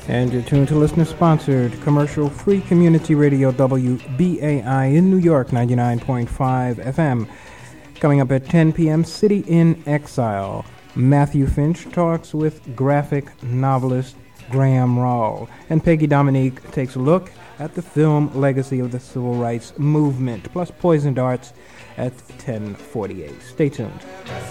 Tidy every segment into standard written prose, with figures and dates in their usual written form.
And you're tuned to listener-sponsored, commercial-free community radio WBAI in New York, 99.5 FM. Coming up at 10 p.m., City in Exile. Matthew Finch talks with graphic novelist Graham Rawl. And Peggy Dominique takes a look at the film legacy of the civil rights movement, plus Poison Darts at 10:48. Stay tuned.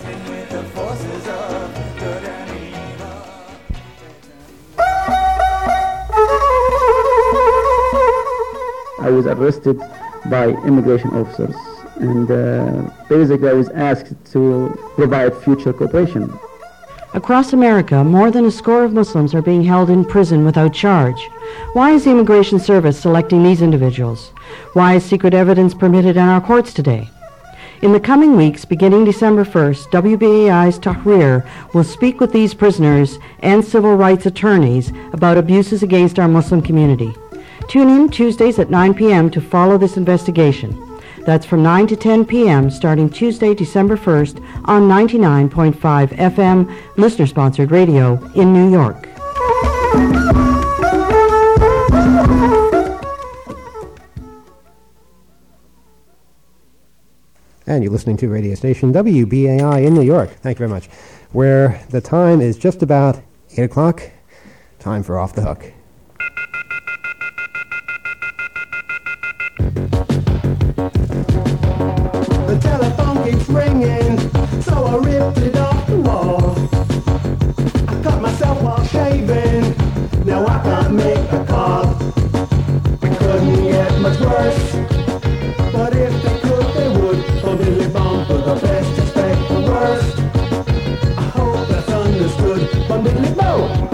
I was arrested by immigration officers, and basically I was asked to provide future cooperation. Across America, more than a score of Muslims are being held in prison without charge. Why is the Immigration Service selecting these individuals? Why is secret evidence permitted in our courts today? In the coming weeks, beginning December 1st, WBAI's Tahrir will speak with these prisoners and civil rights attorneys about abuses against our Muslim community. Tune in Tuesdays at 9 p.m. to follow this investigation. That's from 9 to 10 p.m. starting Tuesday, December 1st on 99.5 FM, listener-sponsored radio in New York. And you're listening to radio station WBAI in New York. Thank you very much. Where the time is just about 8 o'clock. Time for Off the Hook. The telephone keeps ringing, so I ripped it off the wall. I cut myself while shaving, now I can't make a call. It couldn't get much worse, but if they could, they would. Diddly bum for the best, expect the worst. I hope that's understood. Bum diddly bo.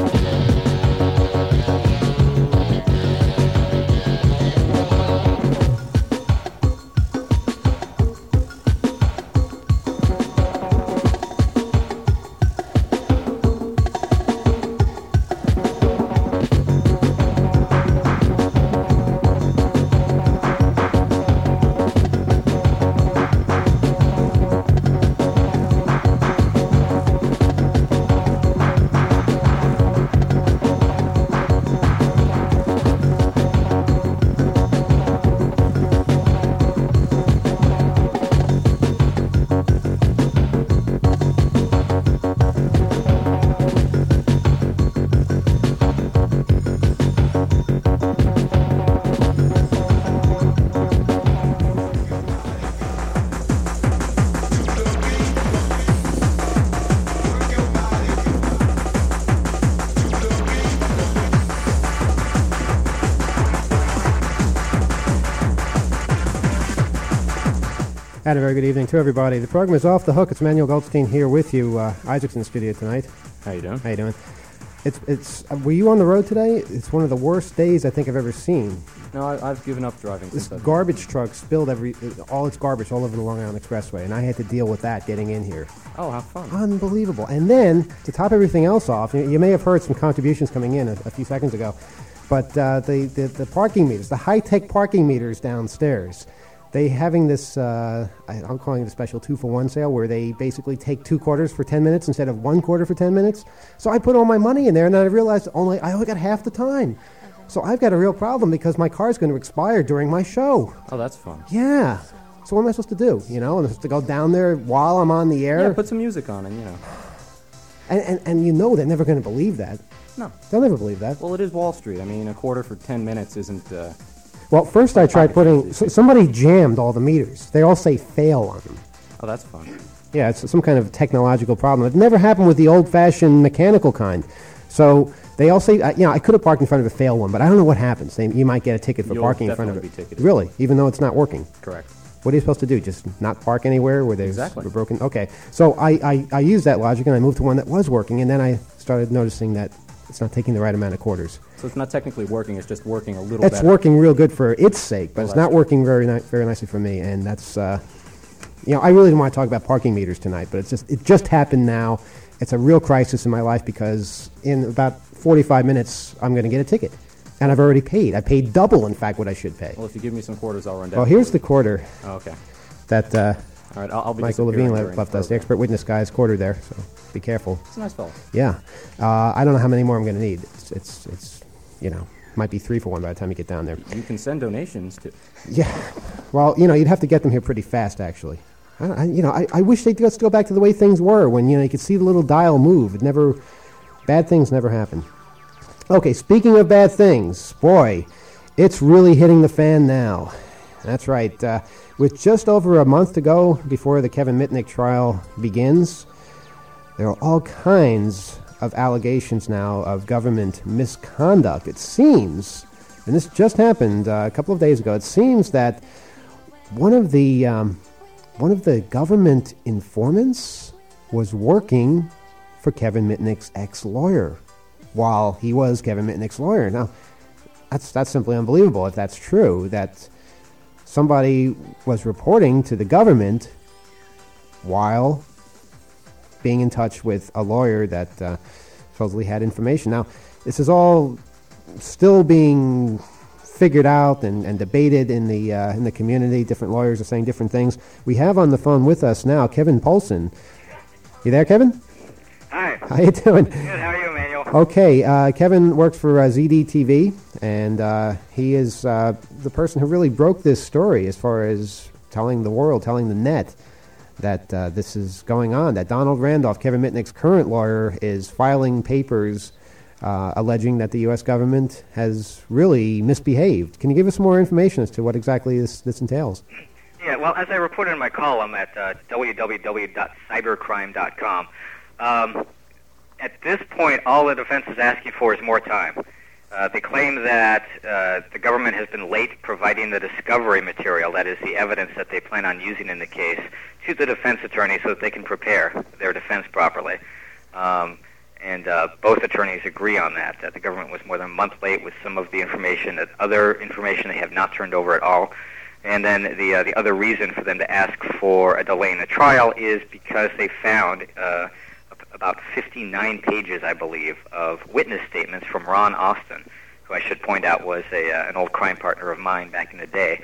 And a very good evening to everybody. The program is Off the Hook. It's Manuel Goldstein here with you. Isaac's in the studio tonight. How you doing? How you doing? Were you on the road today? It's one of the worst days I think I've ever seen. No, I've given up driving. This garbage truck spilled all its garbage all over the Long Island Expressway, and I had to deal with that getting in here. Oh, how fun. Unbelievable. And then, to top everything else off, you may have heard some contributions coming in a few seconds ago, but the parking meters, the high-tech parking meters downstairs, they having this, I'm calling it a special 2-for-1 sale, where they basically take 2 quarters for 10 minutes instead of 1 quarter for 10 minutes. So I put all my money in there, and I realized I only got half the time. So I've got a real problem because my car's going to expire during my show. Oh, that's fun. Yeah. So what am I supposed to do? I'm supposed to go down there while I'm on the air? Yeah, put some music on and, And they're never going to believe that. No. They'll never believe that. Well, it is Wall Street. I mean, a quarter for 10 minutes isn't... Well, first I tried putting... somebody jammed all the meters. They all say fail on them. Oh, that's fun. Yeah, it's some kind of technological problem. It never happened with the old-fashioned mechanical kind. So they all say... I could have parked in front of a fail one, but I don't know what happens. You might get a ticket for parking in front of it. You'll definitely be ticketed. Really? Even though it's not working? Correct. What are you supposed to do? Just not park anywhere where there's exactly. broken? Okay. So I used that logic, and I moved to one that was working, and then I started noticing that it's not taking the right amount of quarters. So it's not technically working, it's just working a little better. It's working real good for its sake, but it's not working very nicely for me, and that's, I really didn't want to talk about parking meters tonight, but it just happened now. It's a real crisis in my life because in about 45 minutes, I'm going to get a ticket. And I've already paid. I paid double, in fact, what I should pay. Well, if you give me some quarters, I'll run down. Well, here's the quarter. Oh, okay. That all right, I'll be Michael Levine left us. The expert witness guy's quarter there, so be careful. It's a nice fellow. Yeah. I don't know how many more I'm going to need. It's might be 3 for 1 by the time you get down there. You can send donations to. Yeah, well, you'd have to get them here pretty fast, actually. I wish they'd just go back to the way things were when, you could see the little dial move. Bad things never happen. Okay, speaking of bad things, boy, it's really hitting the fan now. That's right. With just over a month to go before the Kevin Mitnick trial begins, there are all kinds of allegations now of government misconduct. It seems, and this just happened a couple of days ago, it seems that one of the government informants was working for Kevin Mitnick's ex-lawyer while he was Kevin Mitnick's lawyer. Now, that's simply unbelievable if that's true, that somebody was reporting to the government while being in touch with a lawyer that supposedly had information. Now, this is all still being figured out and debated in the community. Different lawyers are saying different things. We have on the phone with us now Kevin Poulsen. You there, Kevin? Hi. How you doing? Good. How are you, Emmanuel? Okay. Kevin works for ZDTV, and he is the person who really broke this story as far as telling the net, that this is going on, that Donald Randolph, Kevin Mitnick's current lawyer, is filing papers alleging that the U.S. government has really misbehaved. Can you give us some more information as to what exactly this entails? Yeah, well, as I reported in my column at www.cybercrime.com, at this point, all the defense is asking for is more time. They claim that the government has been late providing the discovery material, that is the evidence that they plan on using in the case, to the defense attorney so that they can prepare their defense properly. And both attorneys agree on that the government was more than a month late with some of the information, that other information they have not turned over at all. And then the other reason for them to ask for a delay in the trial is because they found about 59 pages, I believe, of witness statements from Ron Austin, who I should point out was an old crime partner of mine back in the day.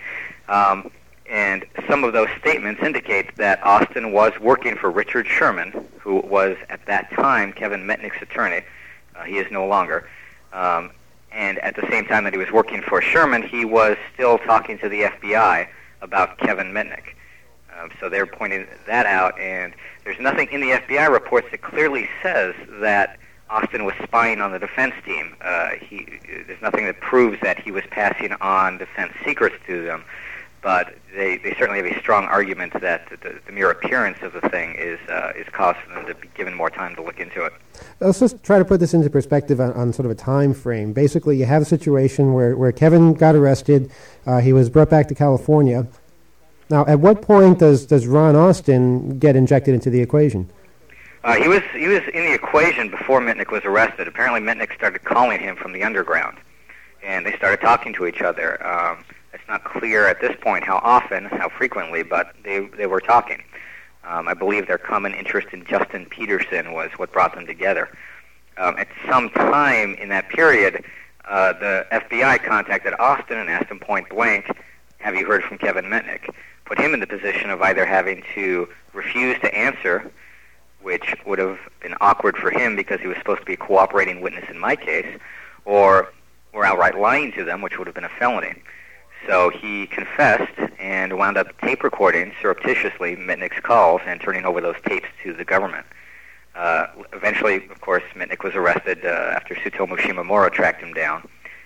And some of those statements indicate that Austin was working for Richard Sherman, who was at that time Kevin Mitnick's attorney. He is no longer. And at the same time that he was working for Sherman, he was still talking to the FBI about Kevin Mitnick. So they're pointing that out, and there's nothing in the FBI reports that clearly says that Austin was spying on the defense team. There's nothing that proves that he was passing on defense secrets to them, but they certainly have a strong argument that the mere appearance of the thing is cause for them to be given more time to look into it. Let's just try to put this into perspective on sort of a time frame. Basically, you have a situation where Kevin got arrested. He was brought back to California. Now, at what point does Ron Austin get injected into the equation? He was in the equation before Mitnick was arrested. Apparently, Mitnick started calling him from the underground, and they started talking to each other. It's not clear at this point how often, how frequently, but they were talking. I believe their common interest in Justin Peterson was what brought them together. At some time in that period, the FBI contacted Austin and asked him point blank, "Have you heard from Kevin Mitnick?" Put him in the position of either having to refuse to answer, which would have been awkward for him because he was supposed to be a cooperating witness in my case, or outright lying to them, which would have been a felony. So he confessed and wound up tape recording surreptitiously Mitnick's calls and turning over those tapes to the government. Eventually, of course, Mitnick was arrested after Tsutomu Shimomura tracked him down.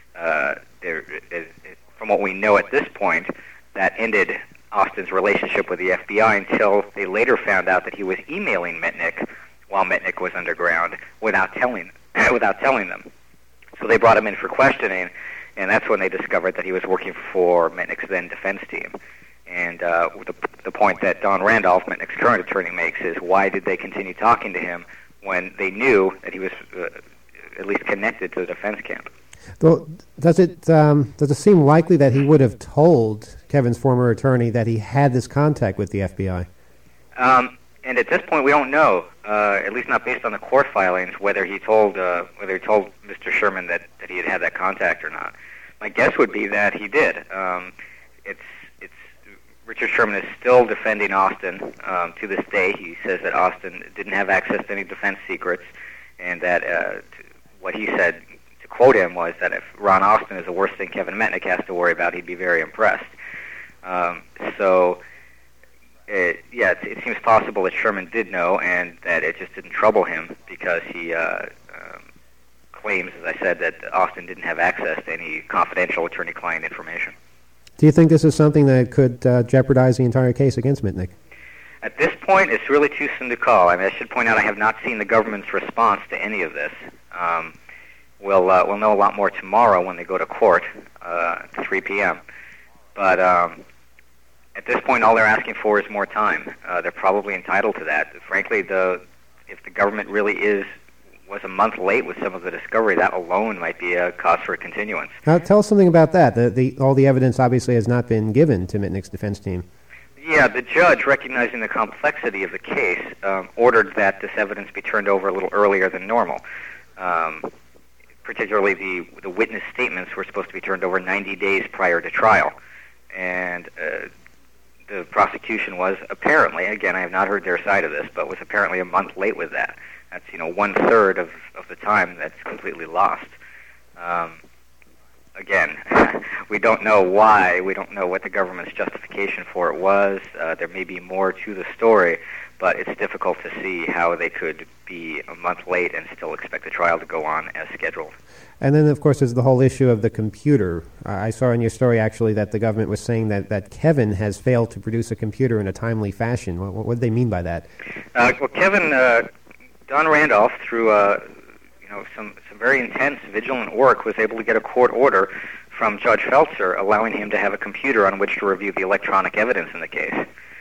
From what we know at this point, that ended Austin's relationship with the FBI until they later found out that he was emailing Mitnick while Mitnick was underground without telling them. So they brought him in for questioning, and that's when they discovered that he was working for Mitnick's then defense team. And the point that Don Randolph, Mitnick's current attorney, makes is, why did they continue talking to him when they knew that he was at least connected to the defense camp? Well, does it seem likely that he would have told Kevin's former attorney that he had this contact with the FBI? And at this point, we don't know, at least not based on the court filings, whether he told Mr. Sherman that he had that contact or not. My guess would be that he did. Richard Sherman is still defending Austin to this day. He says that Austin didn't have access to any defense secrets, and that what he said, to quote him was that if Ron Austin is the worst thing Kevin Mitnick has to worry about, he'd be very impressed. It seems possible that Sherman did know and that it just didn't trouble him because he claims, as I said, that Austin didn't have access to any confidential attorney-client information. Do you think this is something that could jeopardize the entire case against Mitnick? At this point, it's really too soon to call. I mean, I should point out I have not seen the government's response to any of this. We'll know a lot more tomorrow when they go to court at 3 p.m. But at this point, all they're asking for is more time. They're probably entitled to that. Frankly, if the government really was a month late with some of the discovery, that alone might be a cause for a continuance. Now, tell us something about that. All the evidence obviously has not been given to Mitnick's defense team. Yeah, the judge, recognizing the complexity of the case, ordered that this evidence be turned over a little earlier than normal. Particularly the witness statements were supposed to be turned over 90 days prior to trial. And the prosecution was apparently, again, I have not heard their side of this, but was apparently a month late with that. That's, 1/3 of the time that's completely lost. Again, we don't know why. We don't know what the government's justification for it was. There may be more to the story, but it's difficult to see how they could be a month late and still expect the trial to go on as scheduled. And then, of course, there's the whole issue of the computer. I saw in your story, actually, that the government was saying that Kevin has failed to produce a computer in a timely fashion. What do they mean by that? Well, Kevin, Don Randolph, through some very intense, vigilant work, was able to get a court order from Judge Feltzer allowing him to have a computer on which to review the electronic evidence in the case.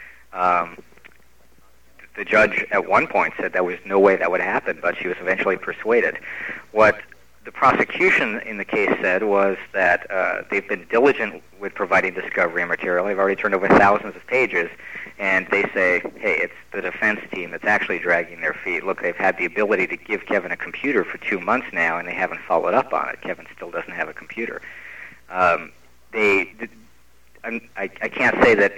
The judge at one point said there was no way that would happen, but she was eventually persuaded. What the prosecution in the case said was that they've been diligent with providing discovery material. They've already turned over thousands of pages, and they say, hey, it's the defense team that's actually dragging their feet. Look, they've had the ability to give Kevin a computer for 2 months now, and they haven't followed up on it. Kevin still doesn't have a computer. I can't say that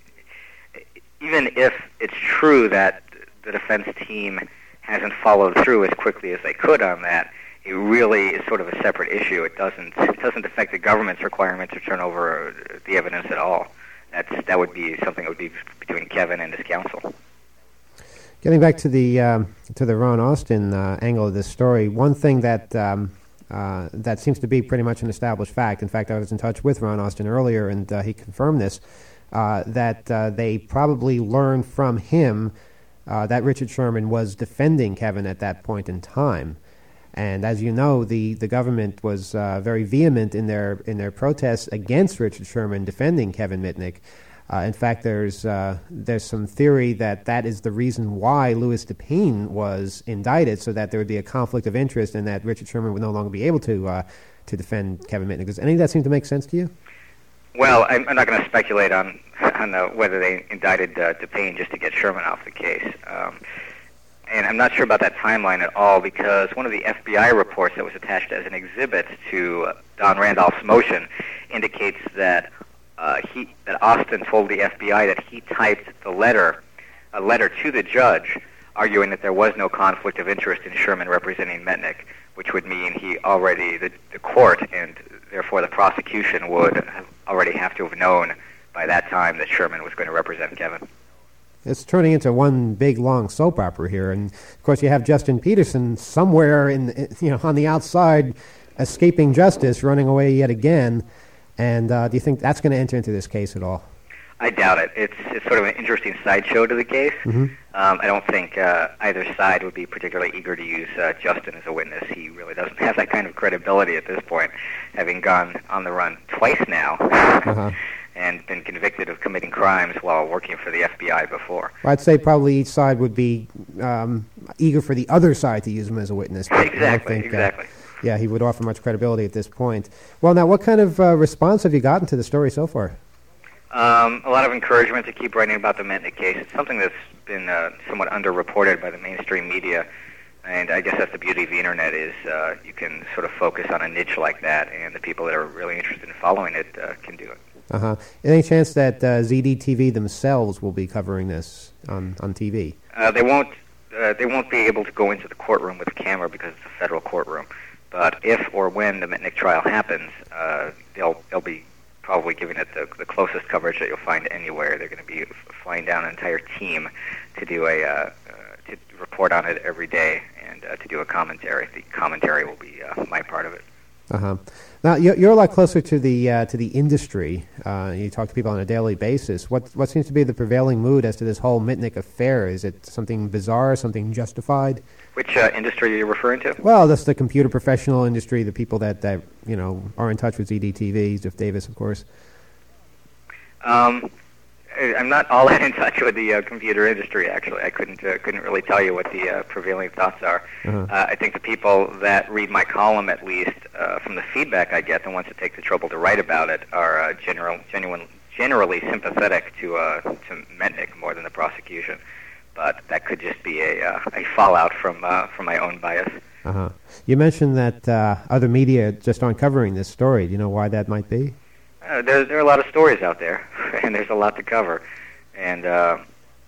even if it's true that the defense team hasn't followed through as quickly as they could on that, it really is sort of a separate issue. It doesn't affect the government's requirement to turn over the evidence at all. That would be something that would be between Kevin and his counsel. Getting back to the Ron Austin angle of this story, one thing that seems to be pretty much an established fact. In fact, I was in touch with Ron Austin earlier, and he confirmed this. That they probably learned from him that Richard Sherman was defending Kevin at that point in time. And as you know, the government was very vehement in their protests against Richard Sherman defending Kevin Mitnick. In fact, there's some theory that is the reason why Louis DePayne was indicted, so that there would be a conflict of interest and that Richard Sherman would no longer be able to defend Kevin Mitnick. Does any of that seem to make sense to you? Well, I'm not going to speculate on whether they indicted DePayne just to get Sherman off the case. And I'm not sure about that timeline at all, because one of the FBI reports that was attached as an exhibit to Don Randolph's motion indicates that that Austin told the FBI that he typed a letter to the judge arguing that there was no conflict of interest in Sherman representing Mitnick, which would mean the court and therefore the prosecution would already have to have known by that time that Sherman was going to represent Kevin. It's turning into one big, long soap opera here. And, of course, you have Justin Peterson somewhere on the outside escaping justice, running away yet again. And do you think that's going to enter into this case at all? I doubt it. It's sort of an interesting sideshow to the case. Mm-hmm. I don't think either side would be particularly eager to use Justin as a witness. He really doesn't have that kind of credibility at this point, having gone on the run twice now. Uh-huh. And been convicted of committing crimes while working for the FBI before. Well, I'd say probably each side would be eager for the other side to use him as a witness. Exactly. Yeah, he would offer much credibility at this point. Well, now, what kind of response have you gotten to the story so far? A lot of encouragement to keep writing about the Mitnick case. It's something that's been somewhat underreported by the mainstream media, and I guess that's the beauty of the Internet is you can sort of focus on a niche like that, and the people that are really interested in following it can do it. Uh-huh. Any chance that ZDTV themselves will be covering this on TV? They won't be able to go into the courtroom with a camera because it's a federal courtroom. But if or when the Mitnick trial happens, they'll be probably giving it the closest coverage that you'll find anywhere. They're going to be flying down an entire team to do to report on it every day and to do a commentary. The commentary will be my part of it. Uh-huh. Now, you're a lot closer to the industry. You talk to people on a daily basis. What seems to be the prevailing mood as to this whole Mitnick affair? Is it something bizarre, something justified? Which industry are you referring to? Well, that's the computer professional industry, the people that are in touch with ZDTV, Ziff Davis, of course. I'm not all that in touch with the computer industry. Actually, I couldn't really tell you what the prevailing thoughts are. Uh-huh. I think the people that read my column, at least from the feedback I get, the ones that take the trouble to write about it, are generally sympathetic to Mitnick more than the prosecution. But that could just be a fallout from my own bias. Uh-huh. You mentioned that other media just aren't covering this story. Do you know why that might be? There are a lot of stories out there, and there's a lot to cover. And I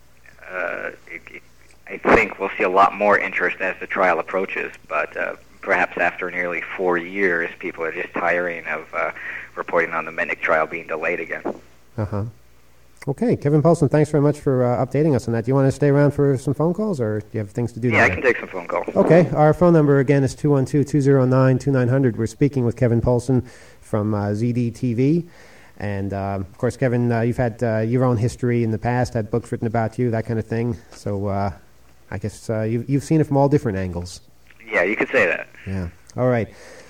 think we'll see a lot more interest as the trial approaches. But perhaps after nearly 4 years, people are just tiring of reporting on the Mitnick trial being delayed again. Uh-huh. Okay, Kevin Poulsen, thanks very much for updating us on that. Do you want to stay around for some phone calls, or do you have things to do? Yeah, I can take some phone calls. Okay, our phone number again is 212-209-2900. We're speaking with Kevin Poulsen from ZDTV. And, of course, Kevin, you've had your own history in the past, had books written about you, that kind of thing. So I guess you've seen it from all different angles. Yeah, you could say that. Yeah. All right.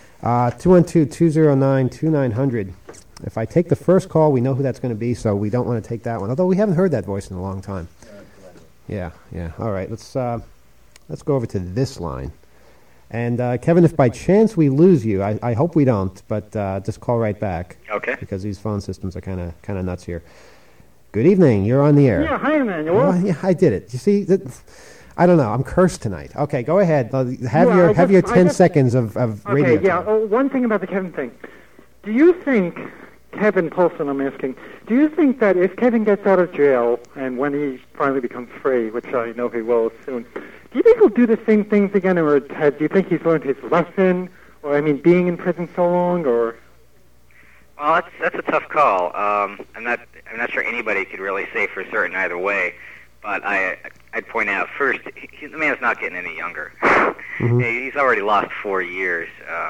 212-209-2900. If I take the first call, we know who that's going to be, so we don't want to take that one. Although we haven't heard that voice in a long time. Yeah. All right, let's go over to this line. And Kevin, if by chance we lose you, I hope we don't, but just call right back. Okay. Because these phone systems are kind of nuts here. Good evening. You're on the air. Yeah, hi, Emmanuel. Yeah, I did it. You see, I don't know. I'm cursed tonight. Okay, go ahead. Have your 10 seconds of radio. Okay, yeah. One thing about the Kevin thing. Do you think, Kevin Poulsen, I'm asking, do you think that if Kevin gets out of jail and when he finally becomes free, which I know he will soon, do you think he'll do the same things again, or do you think he's learned his lesson? Or, I mean, being in prison so long, or? Well, that's a tough call. I'm not sure anybody could really say for certain either way. But I'd point out first, the man's not getting any younger. Mm-hmm. He's already lost 4 years.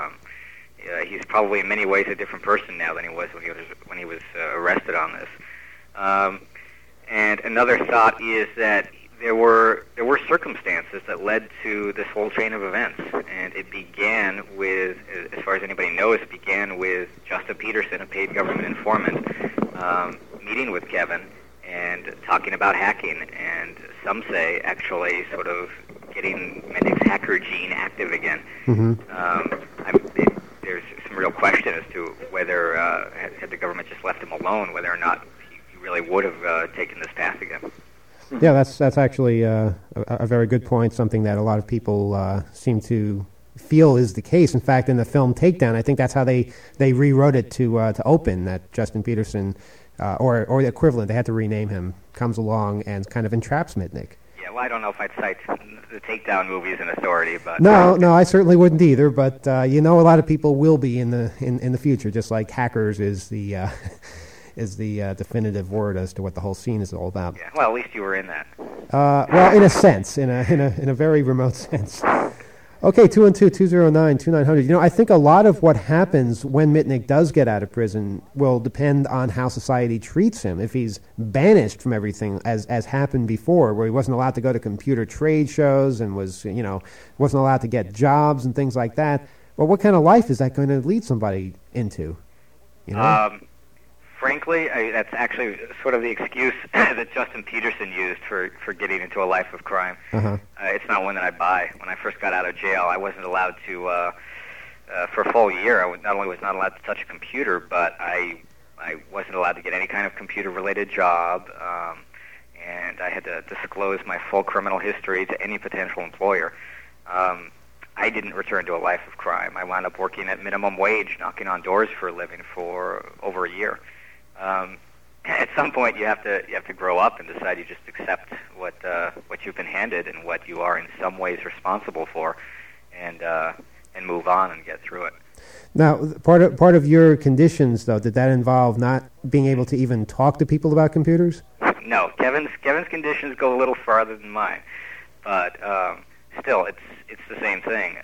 He's probably in many ways a different person now than he was when he was arrested on this. And another thought is that there were circumstances that led to this whole chain of events, and it began with, as far as anybody knows, it began with Justin Peterson, a paid government informant, meeting with Kevin and talking about hacking, and some say actually sort of getting Mitnick's hacker gene active again. Mm-hmm. There's some real question as to whether, had the government just left him alone, whether or not he really would have taken this path again. Yeah, that's actually a very good point, something that a lot of people seem to feel is the case. In fact, in the film Takedown, I think that's how they rewrote it to open, that Justin Peterson, or the equivalent, they had to rename him, comes along and kind of entraps Mitnick. Yeah, well, I don't know if I'd cite the Takedown movie as an authority, but... No, I certainly wouldn't either, but a lot of people will be in the future, just like hackers is the... is the definitive word as to what the whole scene is all about. Yeah, well, at least you were in that. Well, in a sense, in a very remote sense. Okay, 212-209-2900. I think a lot of what happens when Mitnick does get out of prison will depend on how society treats him. If he's banished from everything, as happened before, where he wasn't allowed to go to computer trade shows and wasn't allowed to get jobs and things like that. Well, what kind of life is that going to lead somebody into? Frankly, that's actually sort of the excuse that Justin Peterson used for getting into a life of crime. Uh-huh. It's not one that I buy. When I first got out of jail, I wasn't allowed to, for a full year, I not only was not allowed to touch a computer, but I wasn't allowed to get any kind of computer-related job, and I had to disclose my full criminal history to any potential employer. I didn't return to a life of crime. I wound up working at minimum wage, knocking on doors for a living for over a year. At some point, you have to grow up and decide you just accept what you've been handed and what you are in some ways responsible for. And and move on and get through it. Now, part of your conditions, though, did that involve not being able to even talk to people about computers? No, Kevin's conditions go a little farther than mine, but still, it's the same thing.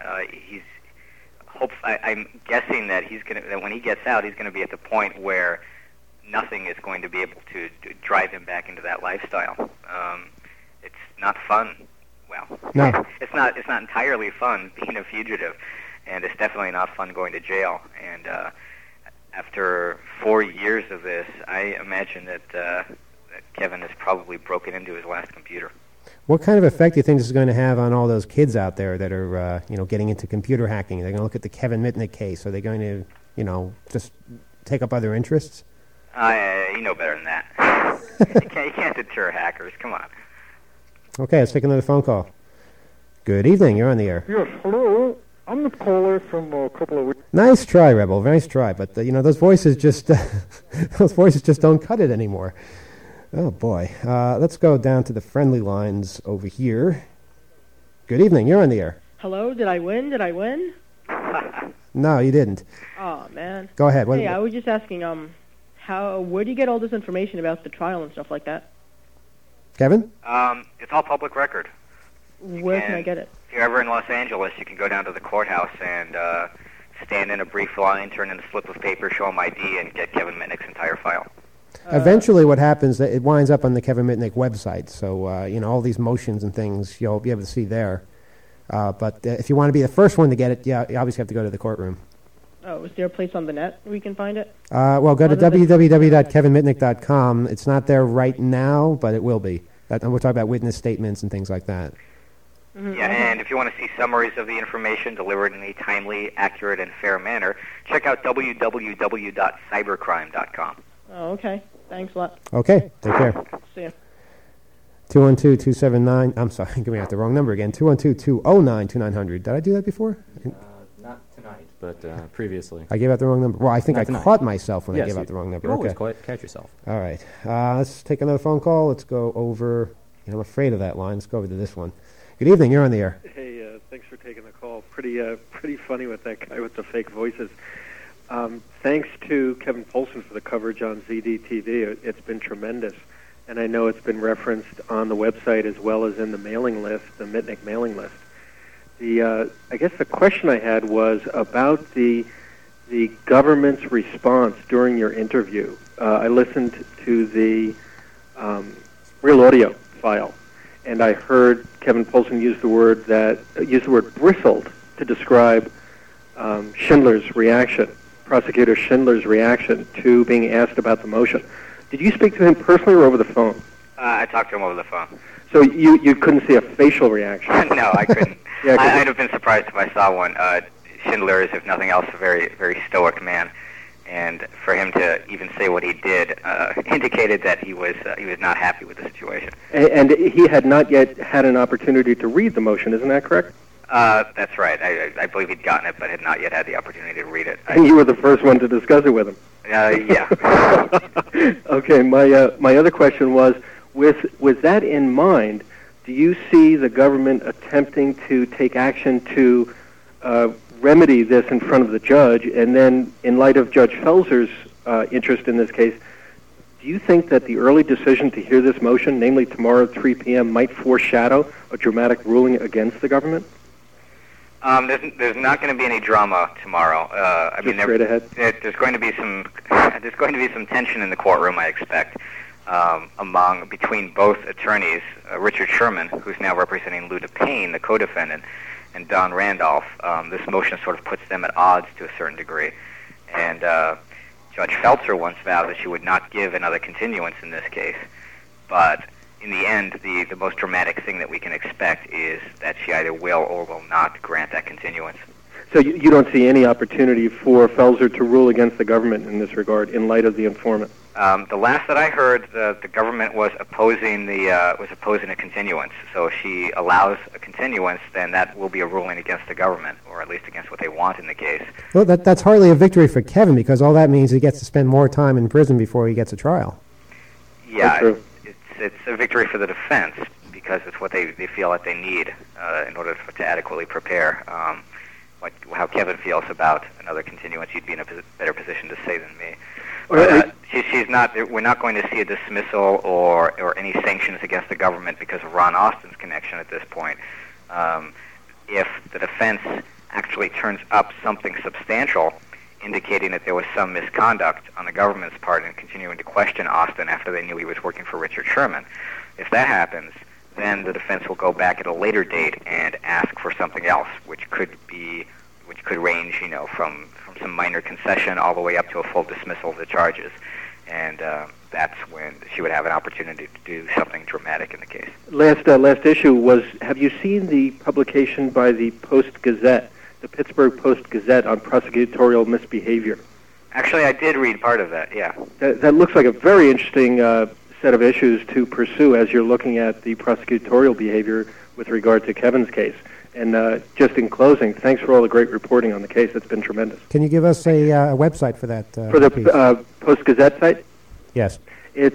I'm guessing that that when he gets out, he's going to be at the point where nothing is going to be able to drive him back into that lifestyle. It's not fun. Well, no. It's not entirely fun being a fugitive, and it's definitely not fun going to jail. And after 4 years of this, I imagine that Kevin has probably broken into his last computer. What kind of effect do you think this is going to have on all those kids out there that are, getting into computer hacking? They're going to look at the Kevin Mitnick case. Are they going to, just take up other interests? You know better than that. You can't deter hackers. Come on. Okay, let's take another phone call. Good evening. You're on the air. Yes, hello. I'm the caller from a couple of weeks. Nice try, Rebel. Nice try. But those voices just don't cut it anymore. Oh boy. Let's go down to the friendly lines over here. Good evening. You're on the air. Hello. Did I win? No, you didn't. Oh man. Go ahead. Hey, I was just asking. Where do you get all this information about the trial and stuff like that? Kevin? It's all public record. Where can I get it? If you're ever in Los Angeles, you can go down to the courthouse and stand in a brief line, turn in a slip of paper, show him ID, and get Kevin Mitnick's entire file. Eventually what happens, it winds up on the Kevin Mitnick website. So, all these motions and things you'll be able to see there. But if you want to be the first one to get it, you obviously have to go to the courtroom. Oh, is there a place on the net where we can find it? Well, go to www.kevinmitnick.com. It's not there right now, but it will be. We're talking about witness statements and things like that. Mm-hmm. Yeah, and if you want to see summaries of the information delivered in a timely, accurate, and fair manner, check out www.cybercrime.com. Oh, okay. Thanks a lot. Okay, take care. See ya. 212-279, I'm sorry, I'm giving out the wrong number again, 212-209-2900. Did I do that before? Not tonight, but previously. I gave out the wrong number. Well, I think I caught myself when I gave out the wrong number. You always catch yourself. All right. Let's take another phone call. Let's go over, I'm afraid of that line. Let's go over to this one. Good evening, you're on the air. Hey, thanks for taking the call. Pretty funny with that guy with the fake voices. Thanks to Kevin Poulsen for the coverage on ZDTV. It's been tremendous. And I know it's been referenced on the website as well as in the mailing list, the Mitnick mailing list. I guess the question I had was about the government's response during your interview. I listened to the real audio file, and I heard Kevin Poulsen use the word bristled to describe Schindler's reaction, Prosecutor Schindler's reaction to being asked about the motion. Did you speak to him personally or over the phone? I talked to him over the phone. So you couldn't see a facial reaction? No, I couldn't. Yeah, I'd have been surprised if I saw one. Schindler is, if nothing else, a very, very stoic man, and for him to even say what he did indicated that he was not happy with the situation. And he had not yet had an opportunity to read the motion, isn't that correct? That's right. I believe he'd gotten it, but had not yet had the opportunity to read it. And you were the first one to discuss it with him. Yeah. Okay. My other question was, with that in mind, do you see the government attempting to take action to remedy this in front of the judge? And then, in light of Judge Felser's interest in this case, do you think that the early decision to hear this motion, namely tomorrow at 3 p.m., might foreshadow a dramatic ruling against the government? There's not going to be any drama tomorrow. Straight ahead. There's going to be some tension in the courtroom, I expect, between both attorneys, Richard Sherman, who's now representing Lou DePayne, the co-defendant, and Don Randolph. This motion sort of puts them at odds to a certain degree, and Judge Felser once vowed that she would not give another continuance in this case, but in the end, the most dramatic thing that we can expect is that she either will or will not grant that continuance. So you don't see any opportunity for Felser to rule against the government in this regard, in light of the informant? The last that I heard, the government was opposing a continuance. So if she allows a continuance, then that will be a ruling against the government, or at least against what they want in the case. Well, that's hardly a victory for Kevin, because all that means he gets to spend more time in prison before he gets a trial. Yeah, it's a victory for the defense, because it's what they feel that they need in order to adequately prepare. how Kevin feels about another continuance, you'd be in a better position to say than me. She's not. We're not going to see a dismissal or any sanctions against the government because of Ron Austin's connection at this point. If the defense actually turns up something substantial, indicating that there was some misconduct on the government's part in continuing to question Austin after they knew he was working for Richard Sherman, if that happens, then the defense will go back at a later date and ask for something else, which could range, from some minor concession all the way up to a full dismissal of the charges. And that's when she would have an opportunity to do something dramatic in the case. Last issue was, have you seen the publication by the Post-Gazette, the Pittsburgh Post-Gazette, on prosecutorial misbehavior? Actually, I did read part of that, yeah. That looks like a very interesting set of issues to pursue as you're looking at the prosecutorial behavior with regard to Kevin's case. And just in closing, thanks for all the great reporting on the case. It's been tremendous. Can you give us a website for that? For the Post-Gazette site? Yes. It's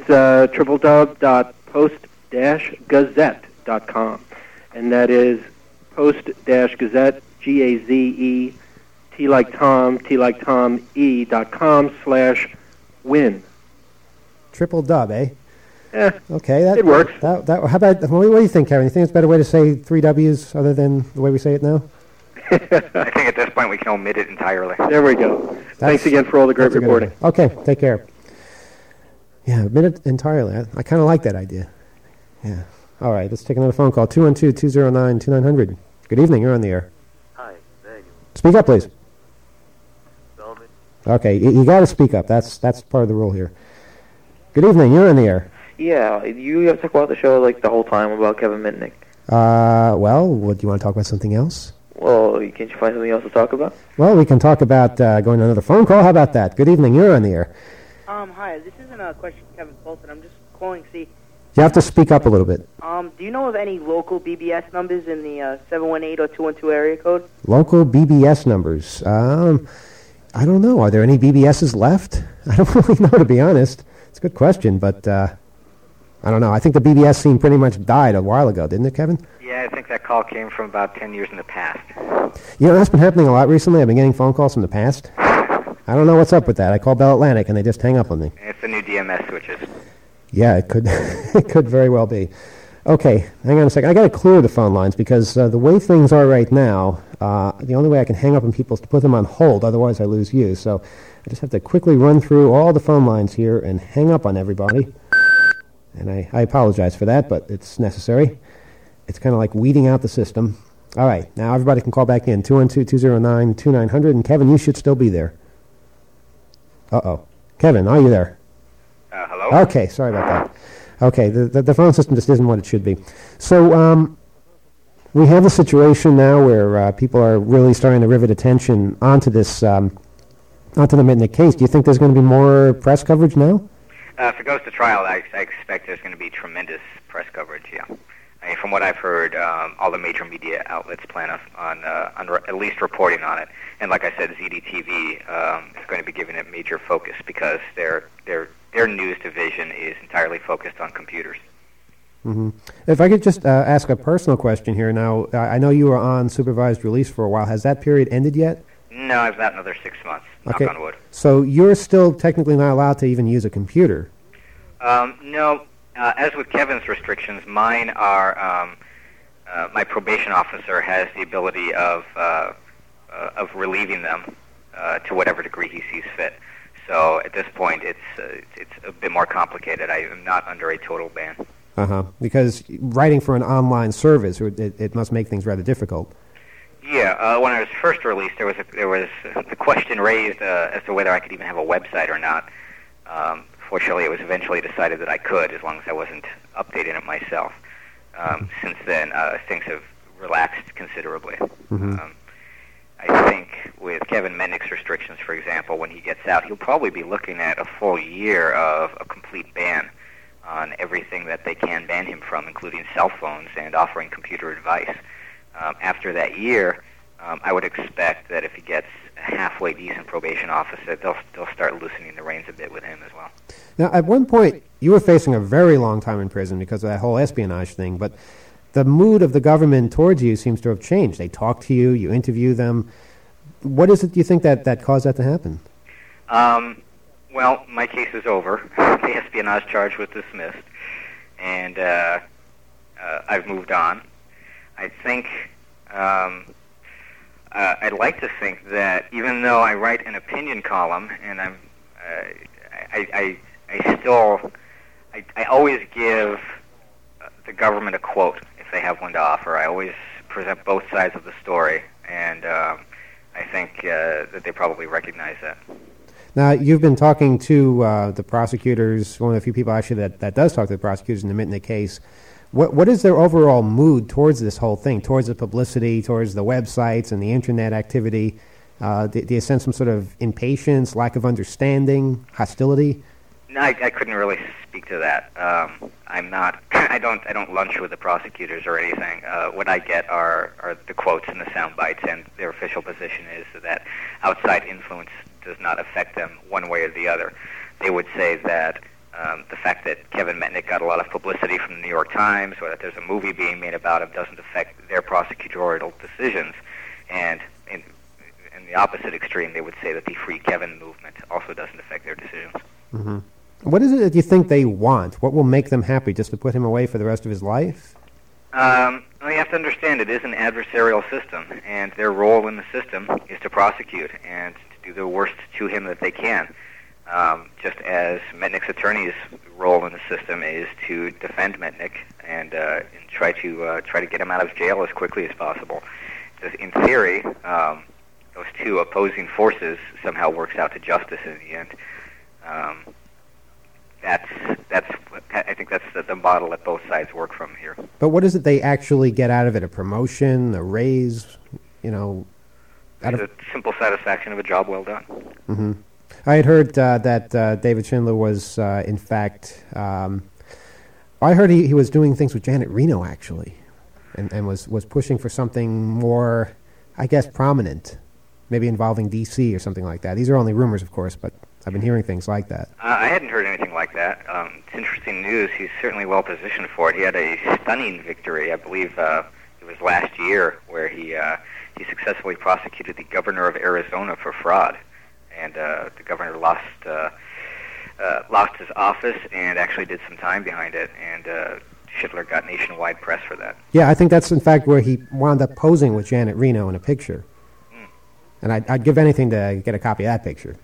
www.post-gazette.com. And that is post-gazette, G-A-Z-E, T-like-Tom, E.com/win. Triple dub, eh? Yeah. Okay, it works. How about, what do you think, Kevin? You think it's a better way to say 3 W's other than the way we say it now? I think at this point we can omit it entirely. There we go. Thanks again for all the great reporting. Okay, take care. Yeah, omit it entirely. I kind of like that idea. Yeah. All right, let's take another phone call. 212-209-2900. Good evening, you're on the air. Hi, thank you. Speak up, please. Spellman. Okay, you got to speak up. That's part of the rule here. Good evening, you're on the air. Yeah, you have to talk about the show like the whole time about Kevin Mitnick. Well, what, do you want to talk about something else? Well, can't you find something else to talk about? Well, we can talk about going to another phone call. How about that? Good evening, you're on the air. Hi, this isn't a question for Kevin Polson. I'm just calling to see... You have to speak up a little bit. Do you know of any local BBS numbers in the 718 or 212 area code? Local BBS numbers. I don't know. Are there any BBSs left? I don't really know, to be honest. It's a good question, but I don't know. I think the BBS scene pretty much died a while ago, didn't it, Kevin? Yeah, I think that call came from about 10 years in the past. You know, that's been happening a lot recently. I've been getting phone calls from the past. I don't know what's up with that. I call Bell Atlantic, and they just hang up on me. It's the new DMS switches. Yeah, it could it could very well be. Okay, hang on a second. I got to clear the phone lines because the way things are right now, the only way I can hang up on people is to put them on hold. Otherwise, I lose you. So I just have to quickly run through all the phone lines here and hang up on everybody. And I apologize for that, but it's necessary. It's kind of like weeding out the system. All right, now everybody can call back in, 212-209-2900, and Kevin, you should still be there. Uh-oh. Kevin, are you there? Hello? Okay, sorry about that. Okay, the phone system just isn't what it should be. So we have a situation now where people are really starting to rivet attention onto this, onto the Mitnick case. Do you think there's going to be more press coverage now? If it goes to trial, I expect there's going to be tremendous press coverage, yeah. I mean, from what I've heard, all the major media outlets plan on at least reporting on it. And like I said, ZDTV is going to be giving it major focus because their news division is entirely focused on computers. Mm-hmm. If I could just ask a personal question here. Now, I know you were on supervised release for a while. Has that period ended yet? No, I've got another 6 months, knock on wood. So you're still technically not allowed to even use a computer? No. As with Kevin's restrictions, mine are my probation officer has the ability of relieving them to whatever degree he sees fit. So at this point, it's a bit more complicated. I am not under a total ban. Because writing for an online service, it must make things rather difficult. Yeah. When I was first released, there was the question raised as to whether I could even have a website or not. Fortunately, it was eventually decided that I could, as long as I wasn't updating it myself. Since then, things have relaxed considerably. I think with Kevin Mitnick's restrictions, for example, when he gets out, he'll probably be looking at a full year of a complete ban on everything that they can ban him from, including cell phones and offering computer advice. After that year, I would expect that if he gets a halfway decent probation officer, they'll start loosening the reins a bit with him as well. Now, at one point, you were facing a very long time in prison because of that whole espionage thing, but the mood of the government towards you seems to have changed. They talk to you, you interview them. What is it you think that caused that to happen? Well, my case is over. The espionage charge was dismissed, and I've moved on. I think I'd like to think that even though I write an opinion column, and I always give the government a quote if they have one to offer. I always present both sides of the story, and I think that they probably recognize that. Now, you've been talking to the prosecutors, one of the few people actually that does talk to the prosecutors in the Mitnick case. What is their overall mood towards this whole thing, towards the publicity, towards the websites and the internet activity? Do you sense some sort of impatience, lack of understanding, hostility? No, I couldn't really speak to that. I'm not. I don't lunch with the prosecutors or anything. What I get are the quotes and the sound bites, and their official position is that outside influence does not affect them one way or the other. They would say that the fact that Kevin Mitnick got a lot of publicity from the New York Times, or that there's a movie being made about him, doesn't affect their prosecutorial decisions. And in the opposite extreme, they would say that the Free Kevin movement also doesn't affect their decisions. Mm-hmm. What is it that you think they want? What will make them happy, just to put him away for the rest of his life? Well, you have to understand it is an adversarial system, and their role in the system is to prosecute and to do the worst to him that they can. Just as Mitnick's attorney's role in the system is to defend Mitnick and try to get him out of jail as quickly as possible. In theory, those two opposing forces somehow works out to justice in the end. I think that's the model that both sides work from here. But what is it they actually get out of it? A promotion, a raise, The simple satisfaction of a job well done. Mm-hmm. I had heard that David Schindler was, in fact, I heard he was doing things with Janet Reno, actually, and was pushing for something more, I guess, prominent, maybe involving D.C. or something like that. These are only rumors, of course, but I've been hearing things like that. I hadn't heard anything like that. It's interesting news. He's certainly well positioned for it. He had a stunning victory, I believe it was last year, where he successfully prosecuted the governor of Arizona for fraud. And the governor lost his office and actually did some time behind it. And Schindler got nationwide press for that. Yeah, I think that's in fact where he wound up posing with Janet Reno in a picture. Mm. And I'd give anything to get a copy of that picture.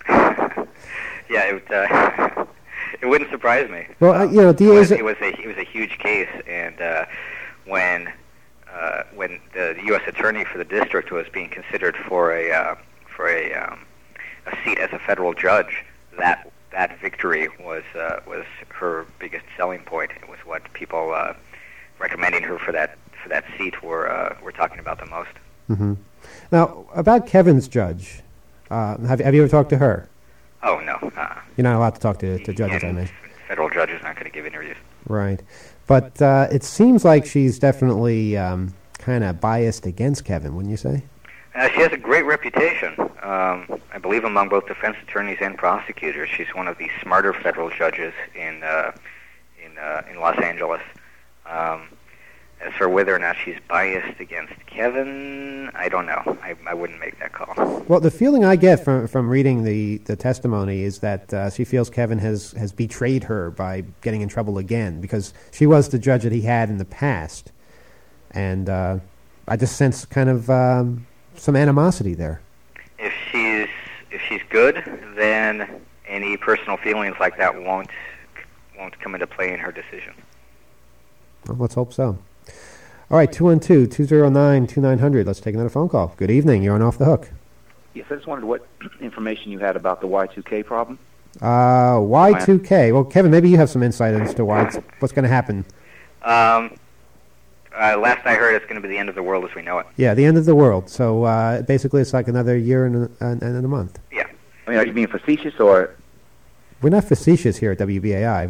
Yeah, it wouldn't surprise me. Well, DA's it was a huge case, and when the U.S. attorney for the district was being considered for a seat as a federal judge, that victory was her biggest selling point. It was what people recommending her for that seat were talking about the most. Mm-hmm. Now, about Kevin's judge, have you ever talked to her? Oh, no. You're not allowed to talk to judges, I mean. Federal judges aren't going to give interviews. Right. But it seems like she's definitely kind of biased against Kevin, wouldn't you say? She has a great reputation, I believe, among both defense attorneys and prosecutors. She's one of the smarter federal judges in Los Angeles. As for whether or not she's biased against Kevin, I don't know. I wouldn't make that call. Well, the feeling I get from reading the testimony is that she feels Kevin has betrayed her by getting in trouble again, because she was the judge that he had in the past. And I just sense kind of some animosity there. If she's good, then any personal feelings like that won't come into play in her decision. Well, let's hope so. All right, 212-209-2900. Let's take another phone call. Good evening. You're on Off the Hook. Yes, I just wondered what information you had about the Y2K problem. Y2K. Well, Kevin, maybe you have some insight as to what's going to happen. Last I heard, it's going to be the end of the world as we know it. Yeah, the end of the world. So basically, it's like another year and a month. Yeah. I mean, are you being facetious or? We're not facetious here at WBAI.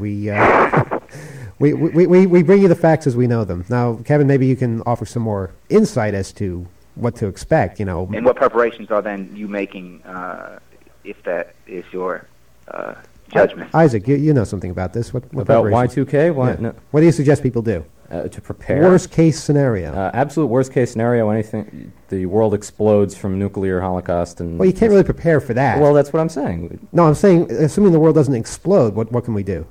We bring you the facts as we know them. Now, Kevin, maybe you can offer some more insight as to what to expect. And what preparations are then you making, if that is your judgment? Isaac, you know something about this. What about Y2K? No. What do you suggest people do? to prepare. Worst case scenario. Absolute worst case scenario. Anything, the world explodes from nuclear holocaust, and Well, you can't really prepare for that. Well, that's what I'm saying. No, I'm saying, assuming the world doesn't explode, what can we do?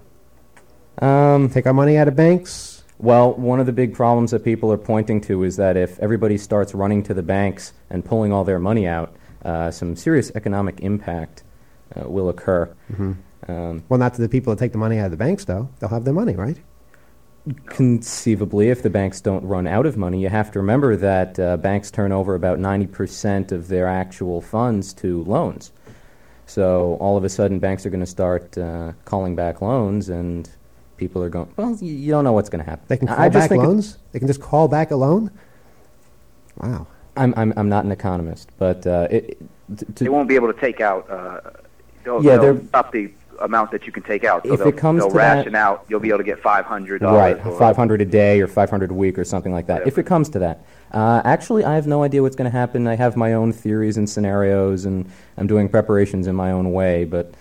Take our money out of banks? Well, one of the big problems that people are pointing to is that if everybody starts running to the banks and pulling all their money out, some serious economic impact will occur. Well, not to the people that take the money out of the banks, though. They'll have their money, right? Conceivably, if the banks don't run out of money. You have to remember that banks turn over about 90% of their actual funds to loans. So all of a sudden, banks are going to start calling back loans, and people are going, well, you don't know what's going to happen. They can call back loans? They can just call back a loan? Wow. I'm not an economist, but they won't be able to take out. They'll stop the amount that you can take out. So if it comes they'll to ration out. You'll be able to get $500. Right, or $500 a day or $500 a week or something like that. Whatever. If it comes to that. Actually, I have no idea what's going to happen. I have my own theories and scenarios, and I'm doing preparations in my own way, but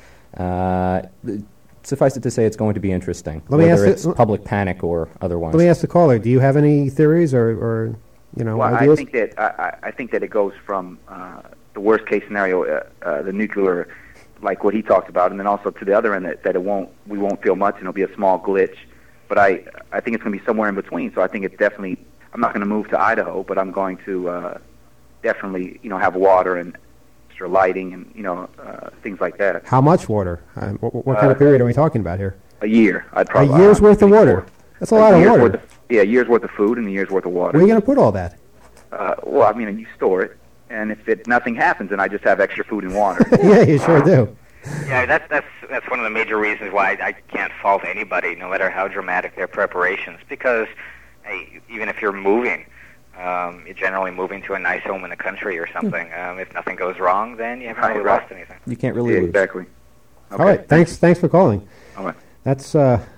suffice it to say it's going to be interesting, whether it's public panic or otherwise. Let me ask the caller, do you have any theories or well, ideas? I think that it goes from the worst case scenario, the nuclear, like what he talked about, and then also to the other end that we won't feel much and it'll be a small glitch. But I think it's going to be somewhere in between. So I think it's definitely. I'm not going to move to Idaho, but I'm going to definitely have water and extra lighting and things like that. How much water? What kind of period are we talking about here? A year. I'd probably. A year's worth of water. That's a lot of water. A year's worth of food and a year's worth of water. Where are you going to put all that? Well, I mean, you store it, and if nothing happens, then I just have extra food and water. Yeah, you sure do. Yeah, that's one of the major reasons why I can't fault anybody, no matter how dramatic their preparations, because even if you're moving, you're generally moving to a nice home in the country or something. If nothing goes wrong, then you haven't really lost anything. You can't really lose. Exactly. Okay. All right, thanks for calling. All right. That's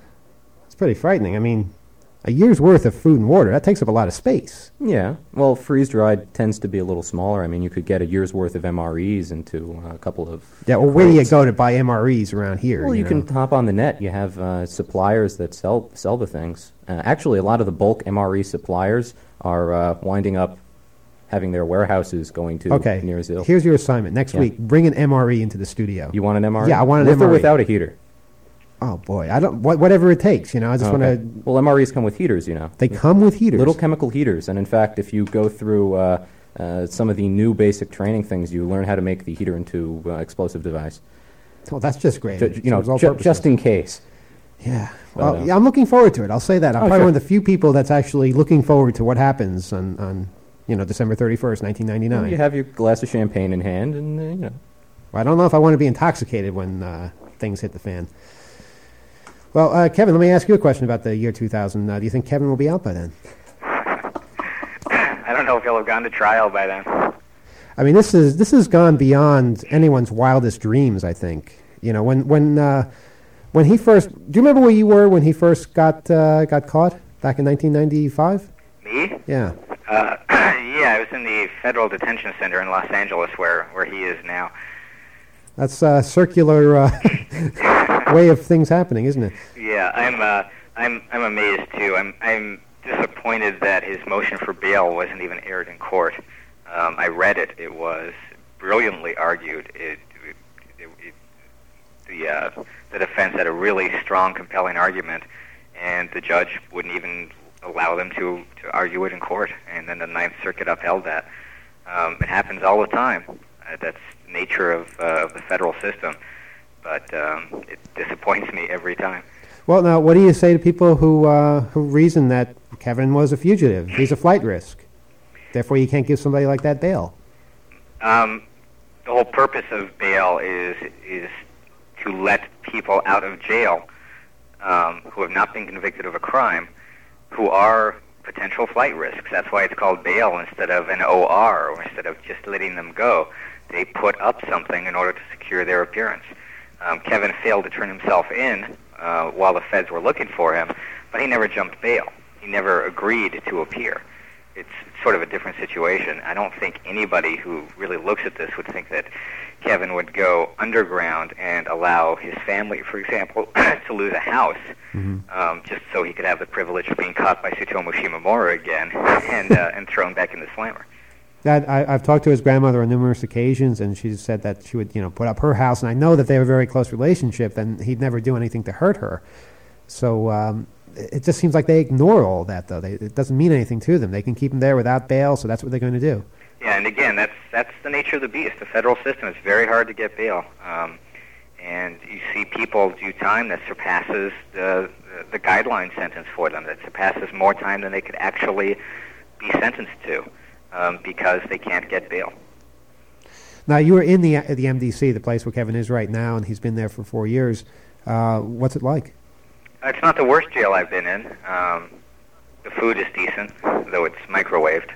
pretty frightening. I mean, a year's worth of food and water, that takes up a lot of space. Yeah. Well, freeze-dried tends to be a little smaller. I mean, you could get a year's worth of MREs into a couple of... Yeah, well, where do you go to buy MREs around here? Well, you can hop on the net. You have suppliers that sell the things. Actually, a lot of the bulk MRE suppliers are winding up having their warehouses going to near Zil. Here's your assignment. Next week, bring an MRE into the studio. You want an MRE? Yeah, I want an With MRE. or without a heater? Oh, boy. I don't. Whatever it takes, I just want to... Well, MREs come with heaters, They come with heaters? Little chemical heaters. And, in fact, if you go through some of the new basic training things, you learn how to make the heater into explosive device. Well, that's just great. Just in case. Yeah. Well, I'm looking forward to it. I'll say that. I'm probably one of the few people that's actually looking forward to what happens on December 31st, 1999. Well, you have your glass of champagne in hand, and, Well, I don't know if I want to be intoxicated when things hit the fan. Well, Kevin, let me ask you a question about the year 2000. Do you think Kevin will be out by then? I don't know if he'll have gone to trial by then. I mean, this has gone beyond anyone's wildest dreams, I think. When he first... Do you remember where you were when he first got caught back in 1995? Me? Yeah. Yeah, I was in the Federal Detention Center in Los Angeles, where he is now. That's a circular way of things happening, isn't it? Yeah, I'm amazed too. I'm disappointed that his motion for bail wasn't even aired in court. I read it. It was brilliantly argued. The defense had a really strong, compelling argument, and the judge wouldn't even allow them to argue it in court. And then the Ninth Circuit upheld that. It happens all the time. That's the nature of the federal system, but it disappoints me every time. Well, now, what do you say to people who reason that Kevin was a fugitive? He's a flight risk. Therefore, you can't give somebody like that bail. The whole purpose of bail is to let people out of jail who have not been convicted of a crime, who are potential flight risks. That's why it's called bail instead of an OR, or instead of just letting them go. They put up something in order to secure their appearance. Kevin failed to turn himself in while the feds were looking for him, but he never jumped bail. He never agreed to appear. it's sort of a different situation. I don't think anybody who really looks at this would think that Kevin would go underground and allow his family, for example, to lose a house just so he could have the privilege of being caught by Tsutomu Shimomura again and thrown back in the slammer. I've talked to his grandmother on numerous occasions, and she said that she would, put up her house, and I know that they have a very close relationship, and he'd never do anything to hurt her. So it just seems like they ignore all that, though. It doesn't mean anything to them. They can keep him there without bail, so that's what they're going to do. Yeah, and again, that's the nature of the beast. The federal system is very hard to get bail, and you see people do time that surpasses the guideline sentence for them, that surpasses more time than they could actually be sentenced to, because they can't get bail. Now, you were in the MDC, the place where Kevin is right now, and he's been there for 4 years. What's it like? It's not the worst jail I've been in. The food is decent, though it's microwaved.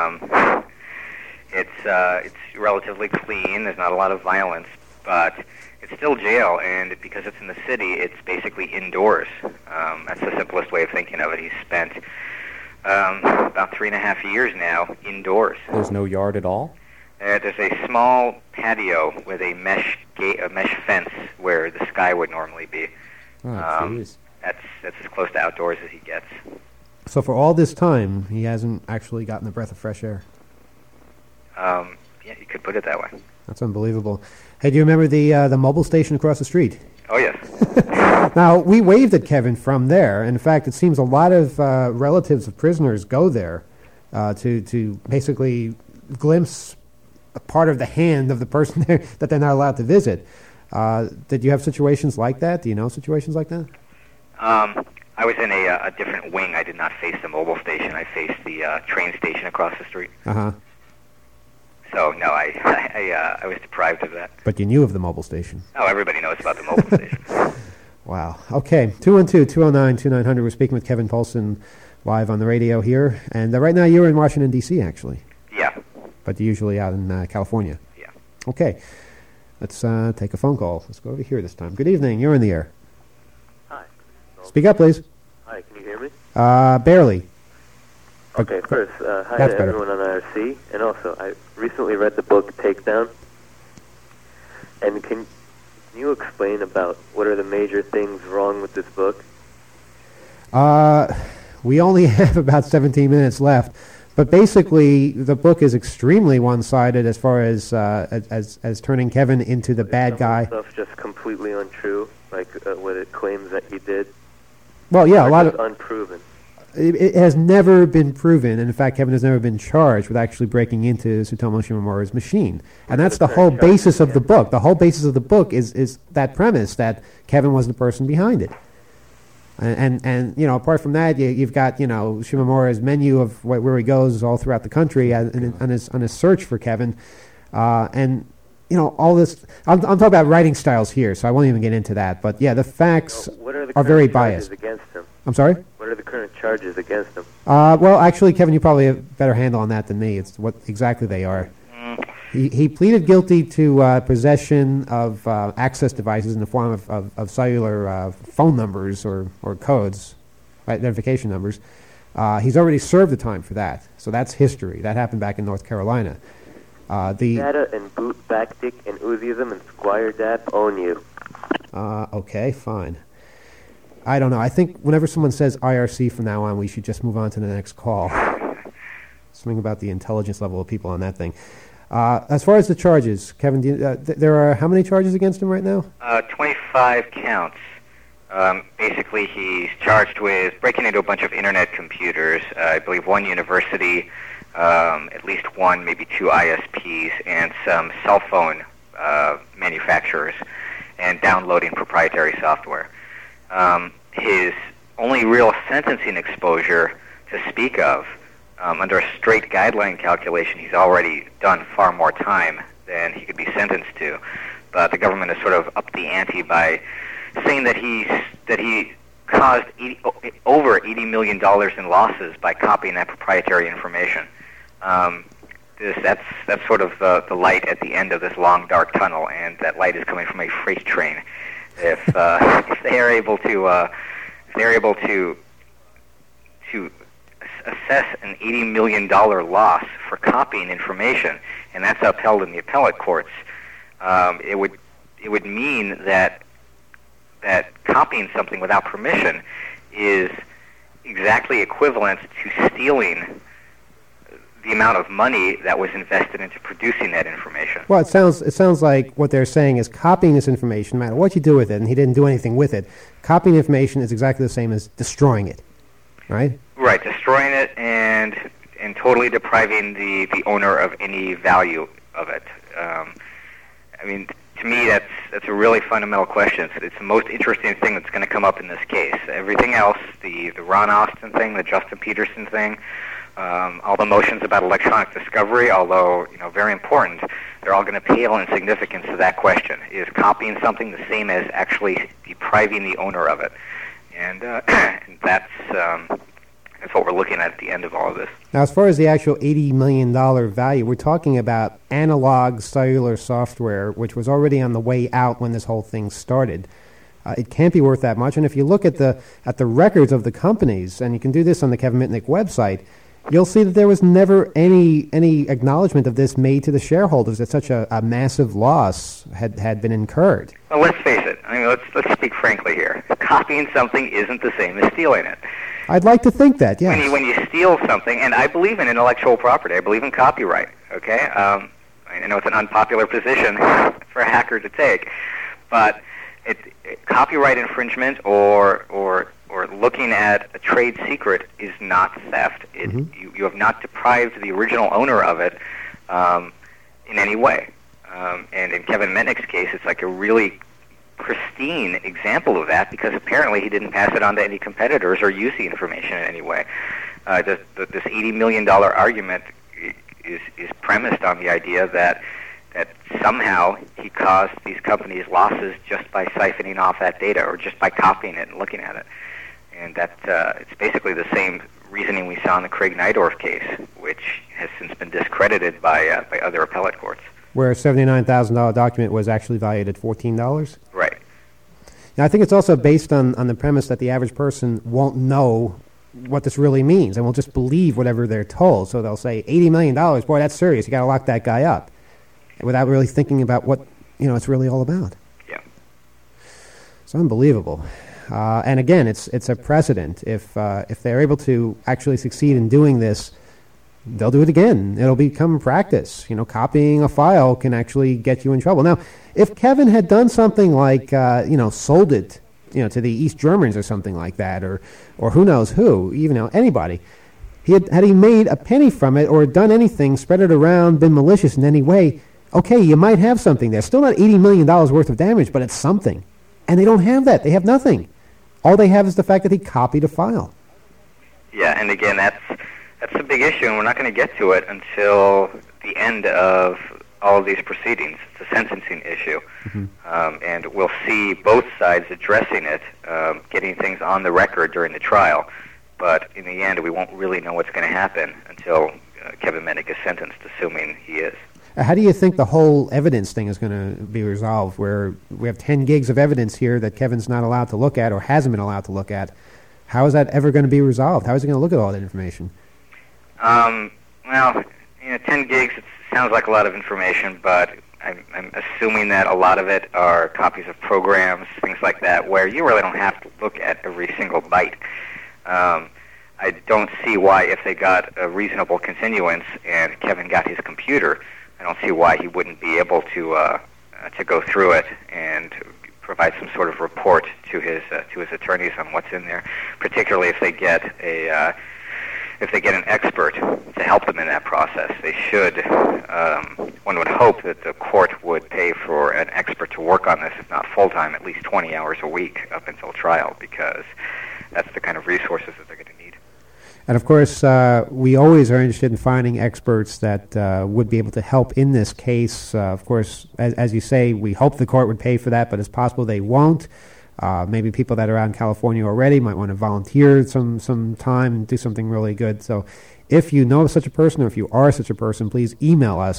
It's relatively clean. There's not a lot of violence, but it's still jail, and because it's in the city, it's basically indoors. That's the simplest way of thinking of it. He's spent about 3.5 years now indoors. There's no yard at all? There's a small patio with a mesh fence where the sky would normally be. Oh, jeez. That's as close to outdoors as he gets. So for all this time, he hasn't actually gotten a breath of fresh air. Yeah, you could put it that way. That's unbelievable. Hey, do you remember the mobile station across the street? Oh, yes. Now, we waved at Kevin from there. In fact, it seems a lot of relatives of prisoners go there to basically glimpse a part of the hand of the person there that they're not allowed to visit. Did you have situations like that? Do you know situations like that? I was in a different wing. I did not face the mobile station. I faced the train station across the street. Uh-huh. So, no, I was deprived of that. But you knew of the mobile station. Oh, everybody knows about the mobile station. Wow. Okay, 212-209-2900. We're speaking with Kevin Poulsen live on the radio here. And right now you're in Washington, D.C., actually. Yeah. But you're usually out in California. Yeah. Okay. Let's take a phone call. Let's go over here this time. Good evening. You're in the air. Hi. Speak up, please. Hi, can you hear me? Barely. Okay, first, hi That's to better. everyone on IRC. And also, I recently read the book Takedown. And can you explain about what are the major things wrong with this book? We only have about 17 minutes left. But basically, the book is extremely one-sided as far as turning Kevin into the bad guy. Stuff just completely untrue, like what it claims that he did. Well, yeah, a lot of unproven. It has never been proven, and in fact, Kevin has never been charged with actually breaking into Tsutomu Shimomura's machine, and that's the whole basis of the book. The whole basis of the book is that premise that Kevin was the person behind it. And apart from that, you've got Shimomura's menu of where he goes all throughout the country on his search for Kevin, and all this. I'm talking about writing styles here, so I won't even get into that. But yeah, the facts are very biased. Against him? I'm sorry? What are the current charges against him? Well, actually, Kevin, you probably have a better handle on that than me. It's what exactly they are. He pleaded guilty to possession of access devices in the form of cellular phone numbers or codes, identification numbers. He's already served the time for that, so that's history. That happened back in North Carolina. Data and Boot Backtick and Uziism and Squire Dap own you. Okay, fine. I don't know. I think whenever someone says IRC from now on, we should just move on to the next call. Something about the intelligence level of people on that thing. As far as the charges, Kevin, there are how many charges against him right now? 25 counts. Basically, he's charged with breaking into a bunch of internet computers, I believe one university, at least one, maybe two ISPs, and some cell phone manufacturers, and downloading proprietary software. His only real sentencing exposure to speak of, under a straight guideline calculation, he's already done far more time than he could be sentenced to. But the government has sort of upped the ante by saying that he caused over $80 million in losses by copying that proprietary information. That's sort of the light at the end of this long, dark tunnel, and that light is coming from a freight train. If they're able to assess an $80 million loss for copying information, and that's upheld in the appellate courts, it would mean that copying something without permission is exactly equivalent to stealing the amount of money that was invested into producing that information. Well, it sounds like what they're saying is copying this information, no matter what you do with it, and he didn't do anything with it, copying information is exactly the same as destroying it, right? Right, destroying it and totally depriving the owner of any value of it. I mean, to me, that's a really fundamental question. It's the most interesting thing that's going to come up in this case. Everything else, the Ron Austin thing, the Justin Peterson thing, all the motions about electronic discovery, although very important, they're all going to pale in significance to that question. Is copying something the same as actually depriving the owner of it? And that's what we're looking at the end of all of this. Now, as far as the actual $80 million value, we're talking about analog cellular software, which was already on the way out when this whole thing started. It can't be worth that much. And if you look at the records of the companies, and you can do this on the Kevin Mitnick website, you'll see that there was never any acknowledgement of this made to the shareholders that such a massive loss had been incurred. Well, let's face it. I mean, let's speak frankly here. Copying something isn't the same as stealing it. I'd like to think that, yes. When you steal something, and I believe in intellectual property, I believe in copyright, okay? I know it's an unpopular position for a hacker to take, but copyright infringement or looking at a trade secret is not theft. You have not deprived the original owner of it in any way. And in Kevin Mitnick's case, it's like a really pristine example of that because apparently he didn't pass it on to any competitors or use the information in any way. This $80 million argument is premised on the idea that somehow he caused these companies losses just by siphoning off that data or just by copying it and looking at it. And that it's basically the same reasoning we saw in the Craig Nydorf case, which has since been discredited by other appellate courts. Where a $79,000 document was actually valued at $14? Right. Now, I think it's also based on the premise that the average person won't know what this really means and will just believe whatever they're told. So they'll say, $80 million, boy, that's serious. You got to lock that guy up, without really thinking about what it's really all about. Yeah. It's unbelievable. And again, it's a precedent. If they're able to actually succeed in doing this, they'll do it again. It'll become practice. Copying a file can actually get you in trouble. Now, if Kevin had done something like, sold it, to the East Germans or something like that, or who knows who, even anybody, had he made a penny from it or done anything, spread it around, been malicious in any way, okay, you might have something there. Still not $80 million worth of damage, but it's something. And they don't have that. They have nothing. All they have is the fact that he copied a file. Yeah, and again, that's a big issue, and we're not going to get to it until the end of all of these proceedings. It's a sentencing issue, and we'll see both sides addressing it, getting things on the record during the trial. But in the end, we won't really know what's going to happen until Kevin Mitnick is sentenced, assuming he is. How do you think the whole evidence thing is going to be resolved, where we have 10 gigs of evidence here that Kevin's not allowed to look at or hasn't been allowed to look at? How is that ever going to be resolved? How is he going to look at all that information? Well, 10 gigs, it sounds like a lot of information, but I'm assuming that a lot of it are copies of programs, things like that, where you really don't have to look at every single byte. I don't see why, if they got a reasonable continuance and Kevin got his computer, I don't see why he wouldn't be able to go through it and provide some sort of report to his attorneys on what's in there, particularly if they get an expert to help them in that process. They should. One would hope that the court would pay for an expert to work on this, if not full time, at least 20 hours a week up until trial, because that's the kind of resources that they're going to need. And of course, we always are interested in finding experts that would be able to help in this case. Of course, as you say, we hope the court would pay for that, but it's possible they won't. Maybe people that are out in California already might want to volunteer some time and do something really good. So if you know of such a person, or if you are such a person, please email us,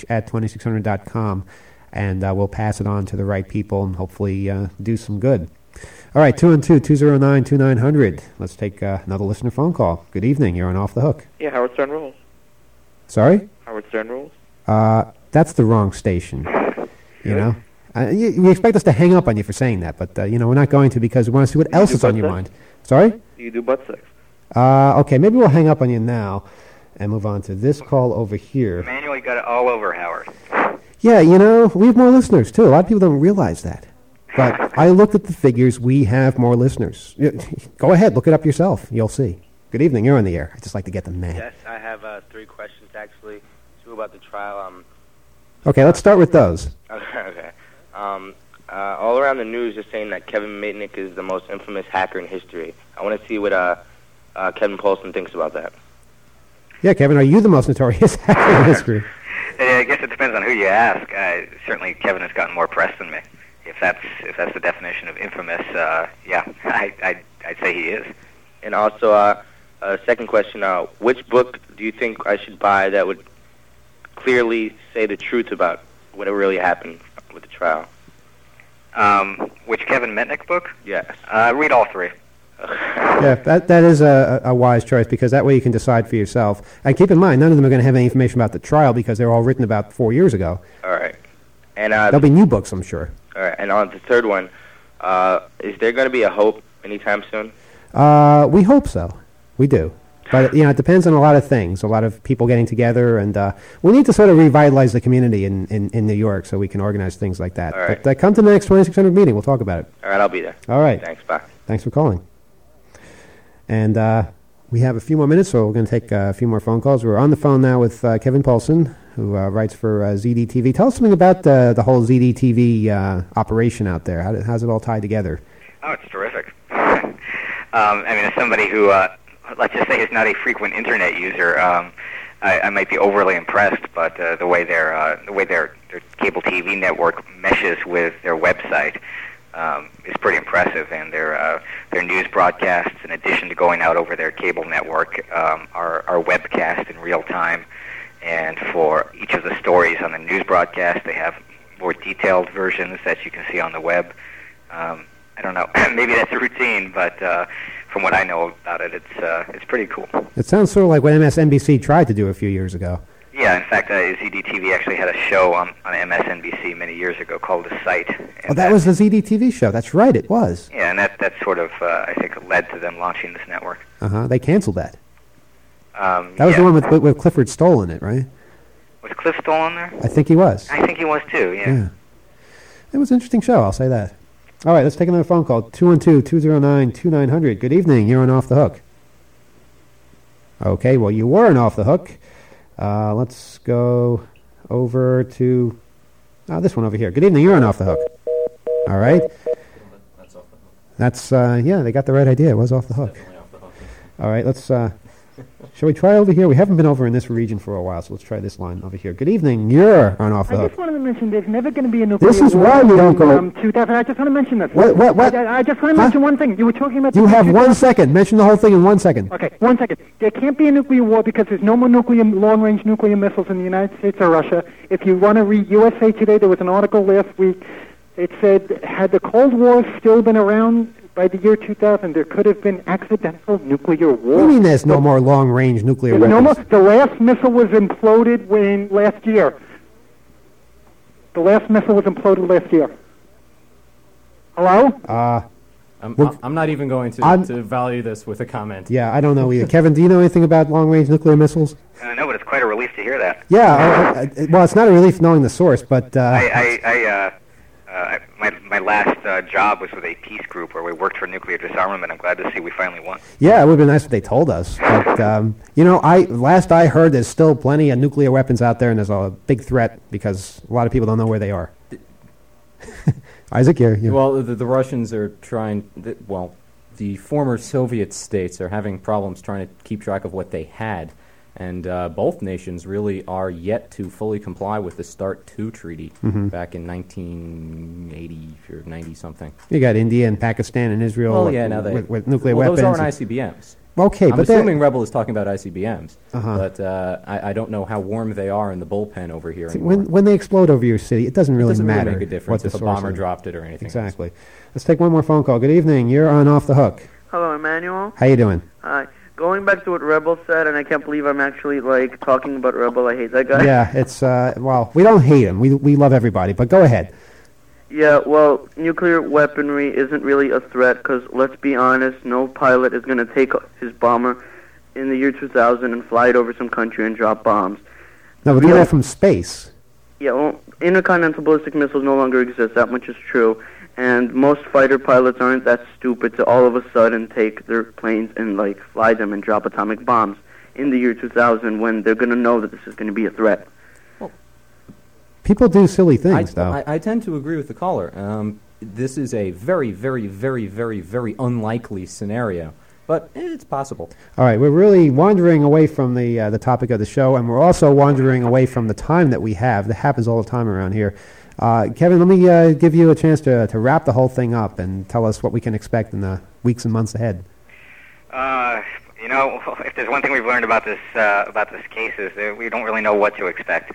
oth@2600.com, and we'll pass it on to the right people and hopefully do some good. All right, 212-209-2900. Let's take another listener phone call. Good evening. You're on Off the Hook. Yeah, Howard Stern rules. Sorry? Howard Stern rules. That's the wrong station. You know? You expect us to hang up on you for saying that, but, we're not going to because we want to see what else is on your mind. Sorry? Do you do butt sex? Okay, maybe we'll hang up on you now and move on to this call over here. Emmanuel, you got it all over, Howard. Yeah, we have more listeners, too. A lot of people don't realize that. But I looked at the figures. We have more listeners. Go ahead, look it up yourself. You'll see. Good evening. You're on the air. I'd just like to get them mad. Yes, I have 3 questions, actually. 2 about the trial. Okay, let's start with those. Okay. All around the news, they're saying that Kevin Mitnick is the most infamous hacker in history. I want to see what Kevin Poulsen thinks about that. Yeah, Kevin, are you the most notorious hacker in history? I guess it depends on who you ask. Certainly, Kevin has gotten more press than me. If that's the definition of infamous, I'd say he is. And also, second question: which book do you think I should buy that would clearly say the truth about what really happened with the trial? Which Kevin Mitnick book? Yes. Read all 3. Yeah, that is a wise choice because that way you can decide for yourself. And keep in mind, none of them are going to have any information about the trial because they're all written about 4 years ago. All right. And there'll be new books, I'm sure. All right. And on the third one, is there going to be a Hope anytime soon? We hope so. We do. But, it depends on a lot of things, a lot of people getting together, and we need to sort of revitalize the community in New York so we can organize things like that. All right. But come to the next 2600 meeting. We'll talk about it. All right, I'll be there. All right. Thanks, bye. Thanks for calling. And we have a few more minutes, so we're going to take a few more phone calls. We're on the phone now with Kevin Poulsen, who writes for ZDTV. Tell us something about the whole ZDTV operation out there. How's it all tied together? Oh, it's terrific. As somebody who, let's just say, is not a frequent internet user, I might be overly impressed, but the way their cable TV network meshes with their website is pretty impressive, and their news broadcasts, in addition to going out over their cable network, are webcast in real time. And for each of the stories on the news broadcast, they have more detailed versions that you can see on the web. I don't know, maybe that's a routine, but from what I know about it, it's pretty cool. It sounds sort of like what MSNBC tried to do a few years ago. Yeah, in fact, ZDTV actually had a show on MSNBC many years ago called The Site. Oh, that was the ZDTV show. That's right, it was. Yeah, and that sort of, I think, led to them launching this network. They canceled that. That was the one with Clifford Stoll in it, right? Was Cliff Stoll on there? I think he was. I think he was too, yeah. It was an interesting show, I'll say that. All right, let's take another phone call. 212-209-2900. Good evening. You're on Off the Hook. Okay, well, you were on Off the Hook. Let's go over to this one over here. Good evening. You're on Off the Hook. All right. That's Off the Hook. That's, they got the right idea. It was Off the Hook. Definitely Off the Hook. All right, let's... shall we try over here? We haven't been over in this region for a while, so let's try this line over here. Good evening. You're on Off the Hook. I just wanted to mention there's never going to be a nuclear war. This is why you don't go... 2000. I just want to mention this. What? I just want to mention one thing. You were talking about... You have 1 second. Mention the whole thing in 1 second. Okay, 1 second. There can't be a nuclear war because there's no more long-range nuclear missiles in the United States or Russia. If you want to read USA Today, there was an article last week. It said, had the Cold War still been around by the year 2000, there could have been accidental nuclear war. What do you mean there's no more long-range nuclear weapons? No more. The last missile was imploded last year. The last missile was imploded last year. Hello? I'm not even going to value this with a comment. Yeah, I don't know either. Kevin, do you know anything about long-range nuclear missiles? No, but it's quite a relief to hear that. Yeah, well, it's not a relief knowing the source, but... My last job was with a peace group where we worked for nuclear disarmament. I'm glad to see we finally won. Yeah, it would have been nice if they told us. But, last I heard, there's still plenty of nuclear weapons out there, and there's a big threat because a lot of people don't know where they are. Isaac, you're... Well, the Russians are trying... the former Soviet states are having problems trying to keep track of what they had. And both nations really are yet to fully comply with the START II treaty back in 1980 or 90-something. You got India and Pakistan and Israel with nuclear weapons. Those aren't ICBMs. Okay, I'm but they're- assuming Rebel is talking about ICBMs, Uh-huh. but I don't know how warm they are in the bullpen over here See, anymore. when they explode over your city, it doesn't really doesn't really matter make a difference what if the a source bomber is. dropped it or anything else. Exactly. Let's take one more phone call. Good evening. You're on Off the Hook. Hello, Emmanuel. How you doing? Hi. Going back to what Rebel said, and I can't believe I'm actually talking about Rebel. I hate that guy. Yeah, it's well, we don't hate him. We love everybody, but go ahead. Yeah, well, nuclear weaponry isn't really a threat because, let's be honest, no pilot is going to take his bomber in the year 2000 and fly it over some country and drop bombs. No, we're doing that from space. Yeah, well, intercontinental ballistic missiles no longer exist. That much is true. And most fighter pilots aren't that stupid to all of a sudden take their planes and, fly them and drop atomic bombs in the year 2000 when they're going to know that this is going to be a threat. People do silly things, though. I tend to agree with the caller. This is a very, very, very, very, very unlikely scenario, but it's possible. All right, we're really wandering away from the topic of the show, and we're also wandering away from the time that we have. That happens all the time around here. Kevin, let me give you a chance to wrap the whole thing up and tell us what we can expect in the weeks and months ahead. If there's one thing we've learned about this case is that we don't really know what to expect.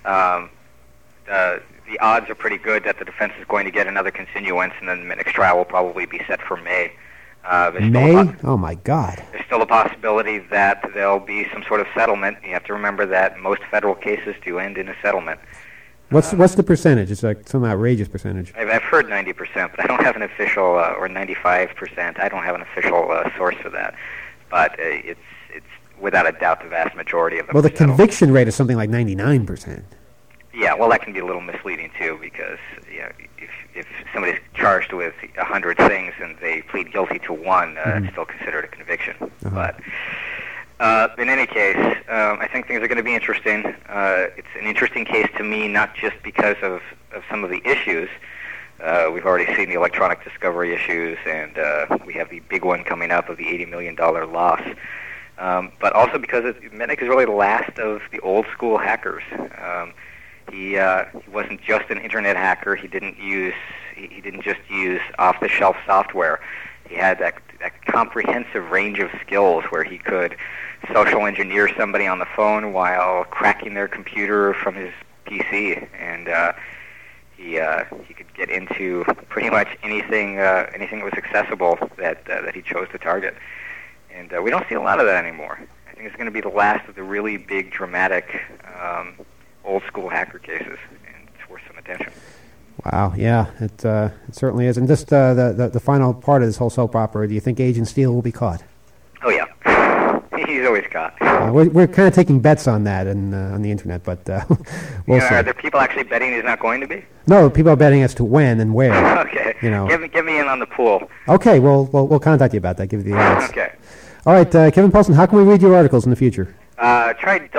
The odds are pretty good that the defense is going to get another continuance, and then the next trial will probably be set for May. May? Oh, my God. There's still a possibility that there'll be some sort of settlement. You have to remember that most federal cases do end in a settlement. What's the percentage? It's like some outrageous percentage. I've heard 90%, but I don't have an official, or 95%. I don't have an official source for that. But it's without a doubt the vast majority of them. Well, the conviction rate is something like 99%. Yeah, well, that can be a little misleading too, because if somebody's charged with 100 things and they plead guilty to one, it's still considered a conviction. But in any case, I think things are going to be interesting. It's an interesting case to me, not just because of some of the issues. We've already seen the electronic discovery issues, and we have the big one coming up of the $80 million loss. But also because Mitnick is really the last of the old school hackers. He wasn't just an internet hacker. He didn't just use off-the-shelf software. He had that comprehensive range of skills where he could social engineer somebody on the phone while cracking their computer from his PC, and he could get into pretty much anything that was accessible that he chose to target. And we don't see a lot of that anymore. I think it's going to be the last of the really big, dramatic old-school hacker cases, and it's worth some attention. Wow, yeah, it certainly is. And just the final part of this whole soap opera, do you think Agent Steele will be caught? Oh, yeah. He's always caught. We're kind of taking bets on that on the internet, but we'll see. Are there people actually betting he's not going to be? No, people are betting as to when and where. Okay. You know. Get me in on the pool. Okay, we'll contact you about that, give you the odds. Okay. All right, Kevin Paulson, how can we read your articles in the future? Try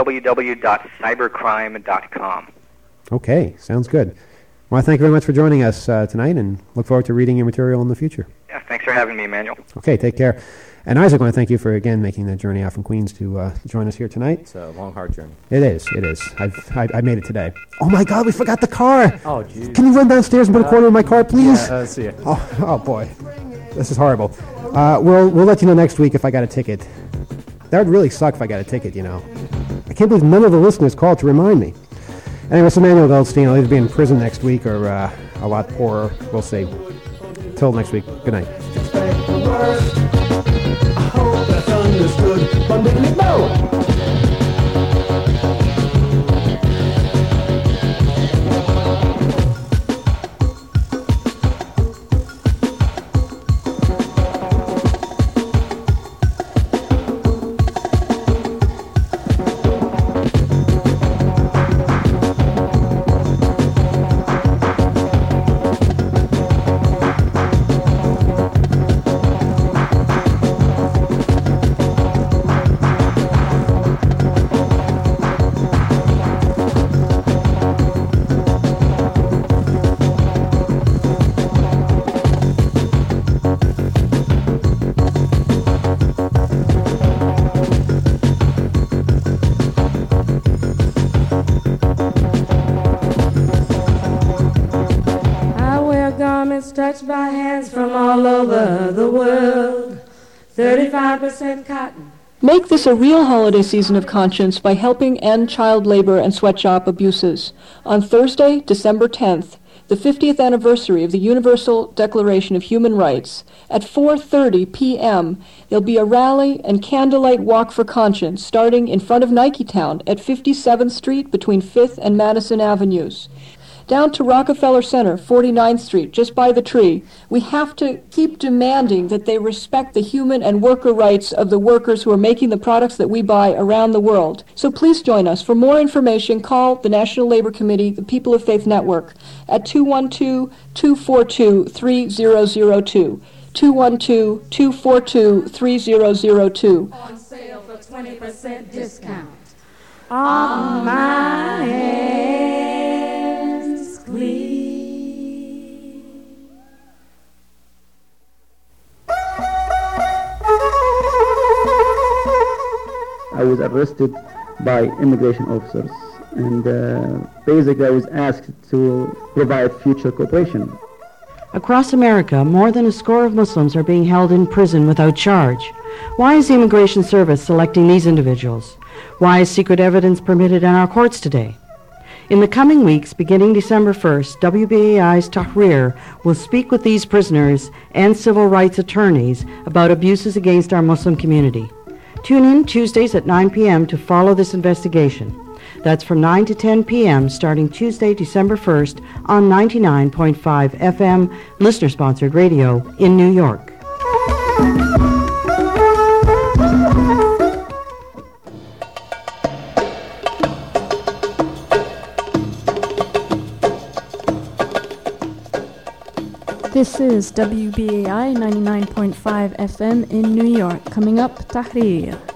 www.cybercrime.com. Okay, sounds good. Well, thank you very much for joining us tonight, and look forward to reading your material in the future. Yeah, thanks for having me, Emmanuel. Okay, take care. And Isaac, I want to thank you for, again, making the journey out from Queens to join us here tonight. It's a long, hard journey. It is. I made it today. Oh, my God, we forgot the car. Oh, geez. Can you run downstairs and put a quarter in my car, please? Yeah, see ya. Oh, boy. This is horrible. We'll let you know next week if I got a ticket. That would really suck if I got a ticket, you know. I can't believe none of the listeners called to remind me. Anyway, so Emmanuel Goldstein will either be in prison next week or a lot poorer. We'll see. Till next week. Good night. That's understood. Touched by hands from all over the world. 35% cotton. Make this a real holiday season of conscience by helping end child labor and sweatshop abuses. On Thursday, December 10th, the 50th anniversary of the Universal Declaration of Human Rights, at 4:30 p.m., there'll be a rally and candlelight walk for conscience starting in front of Niketown at 57th Street between 5th and Madison Avenues. Down to Rockefeller Center, 49th Street, just by the tree. We have to keep demanding that they respect the human and worker rights of the workers who are making the products that we buy around the world. So please join us. For more information, call the National Labor Committee, the People of Faith Network, at 212-242-3002. 212-242-3002. On sale for 20% discount. On my hands clean. I was arrested by immigration officers, and basically I was asked to provide future cooperation. Across America, more than a score of Muslims are being held in prison without charge. Why is the Immigration Service selecting these individuals? Why is secret evidence permitted in our courts today? In the coming weeks, beginning December 1st, WBAI's Tahrir will speak with these prisoners and civil rights attorneys about abuses against our Muslim community. Tune in Tuesdays at 9 p.m. to follow this investigation. That's from 9 to 10 p.m. starting Tuesday, December 1st on 99.5 FM, listener-sponsored radio in New York. This is WBAI 99.5 FM in New York. Coming up, Tahrir.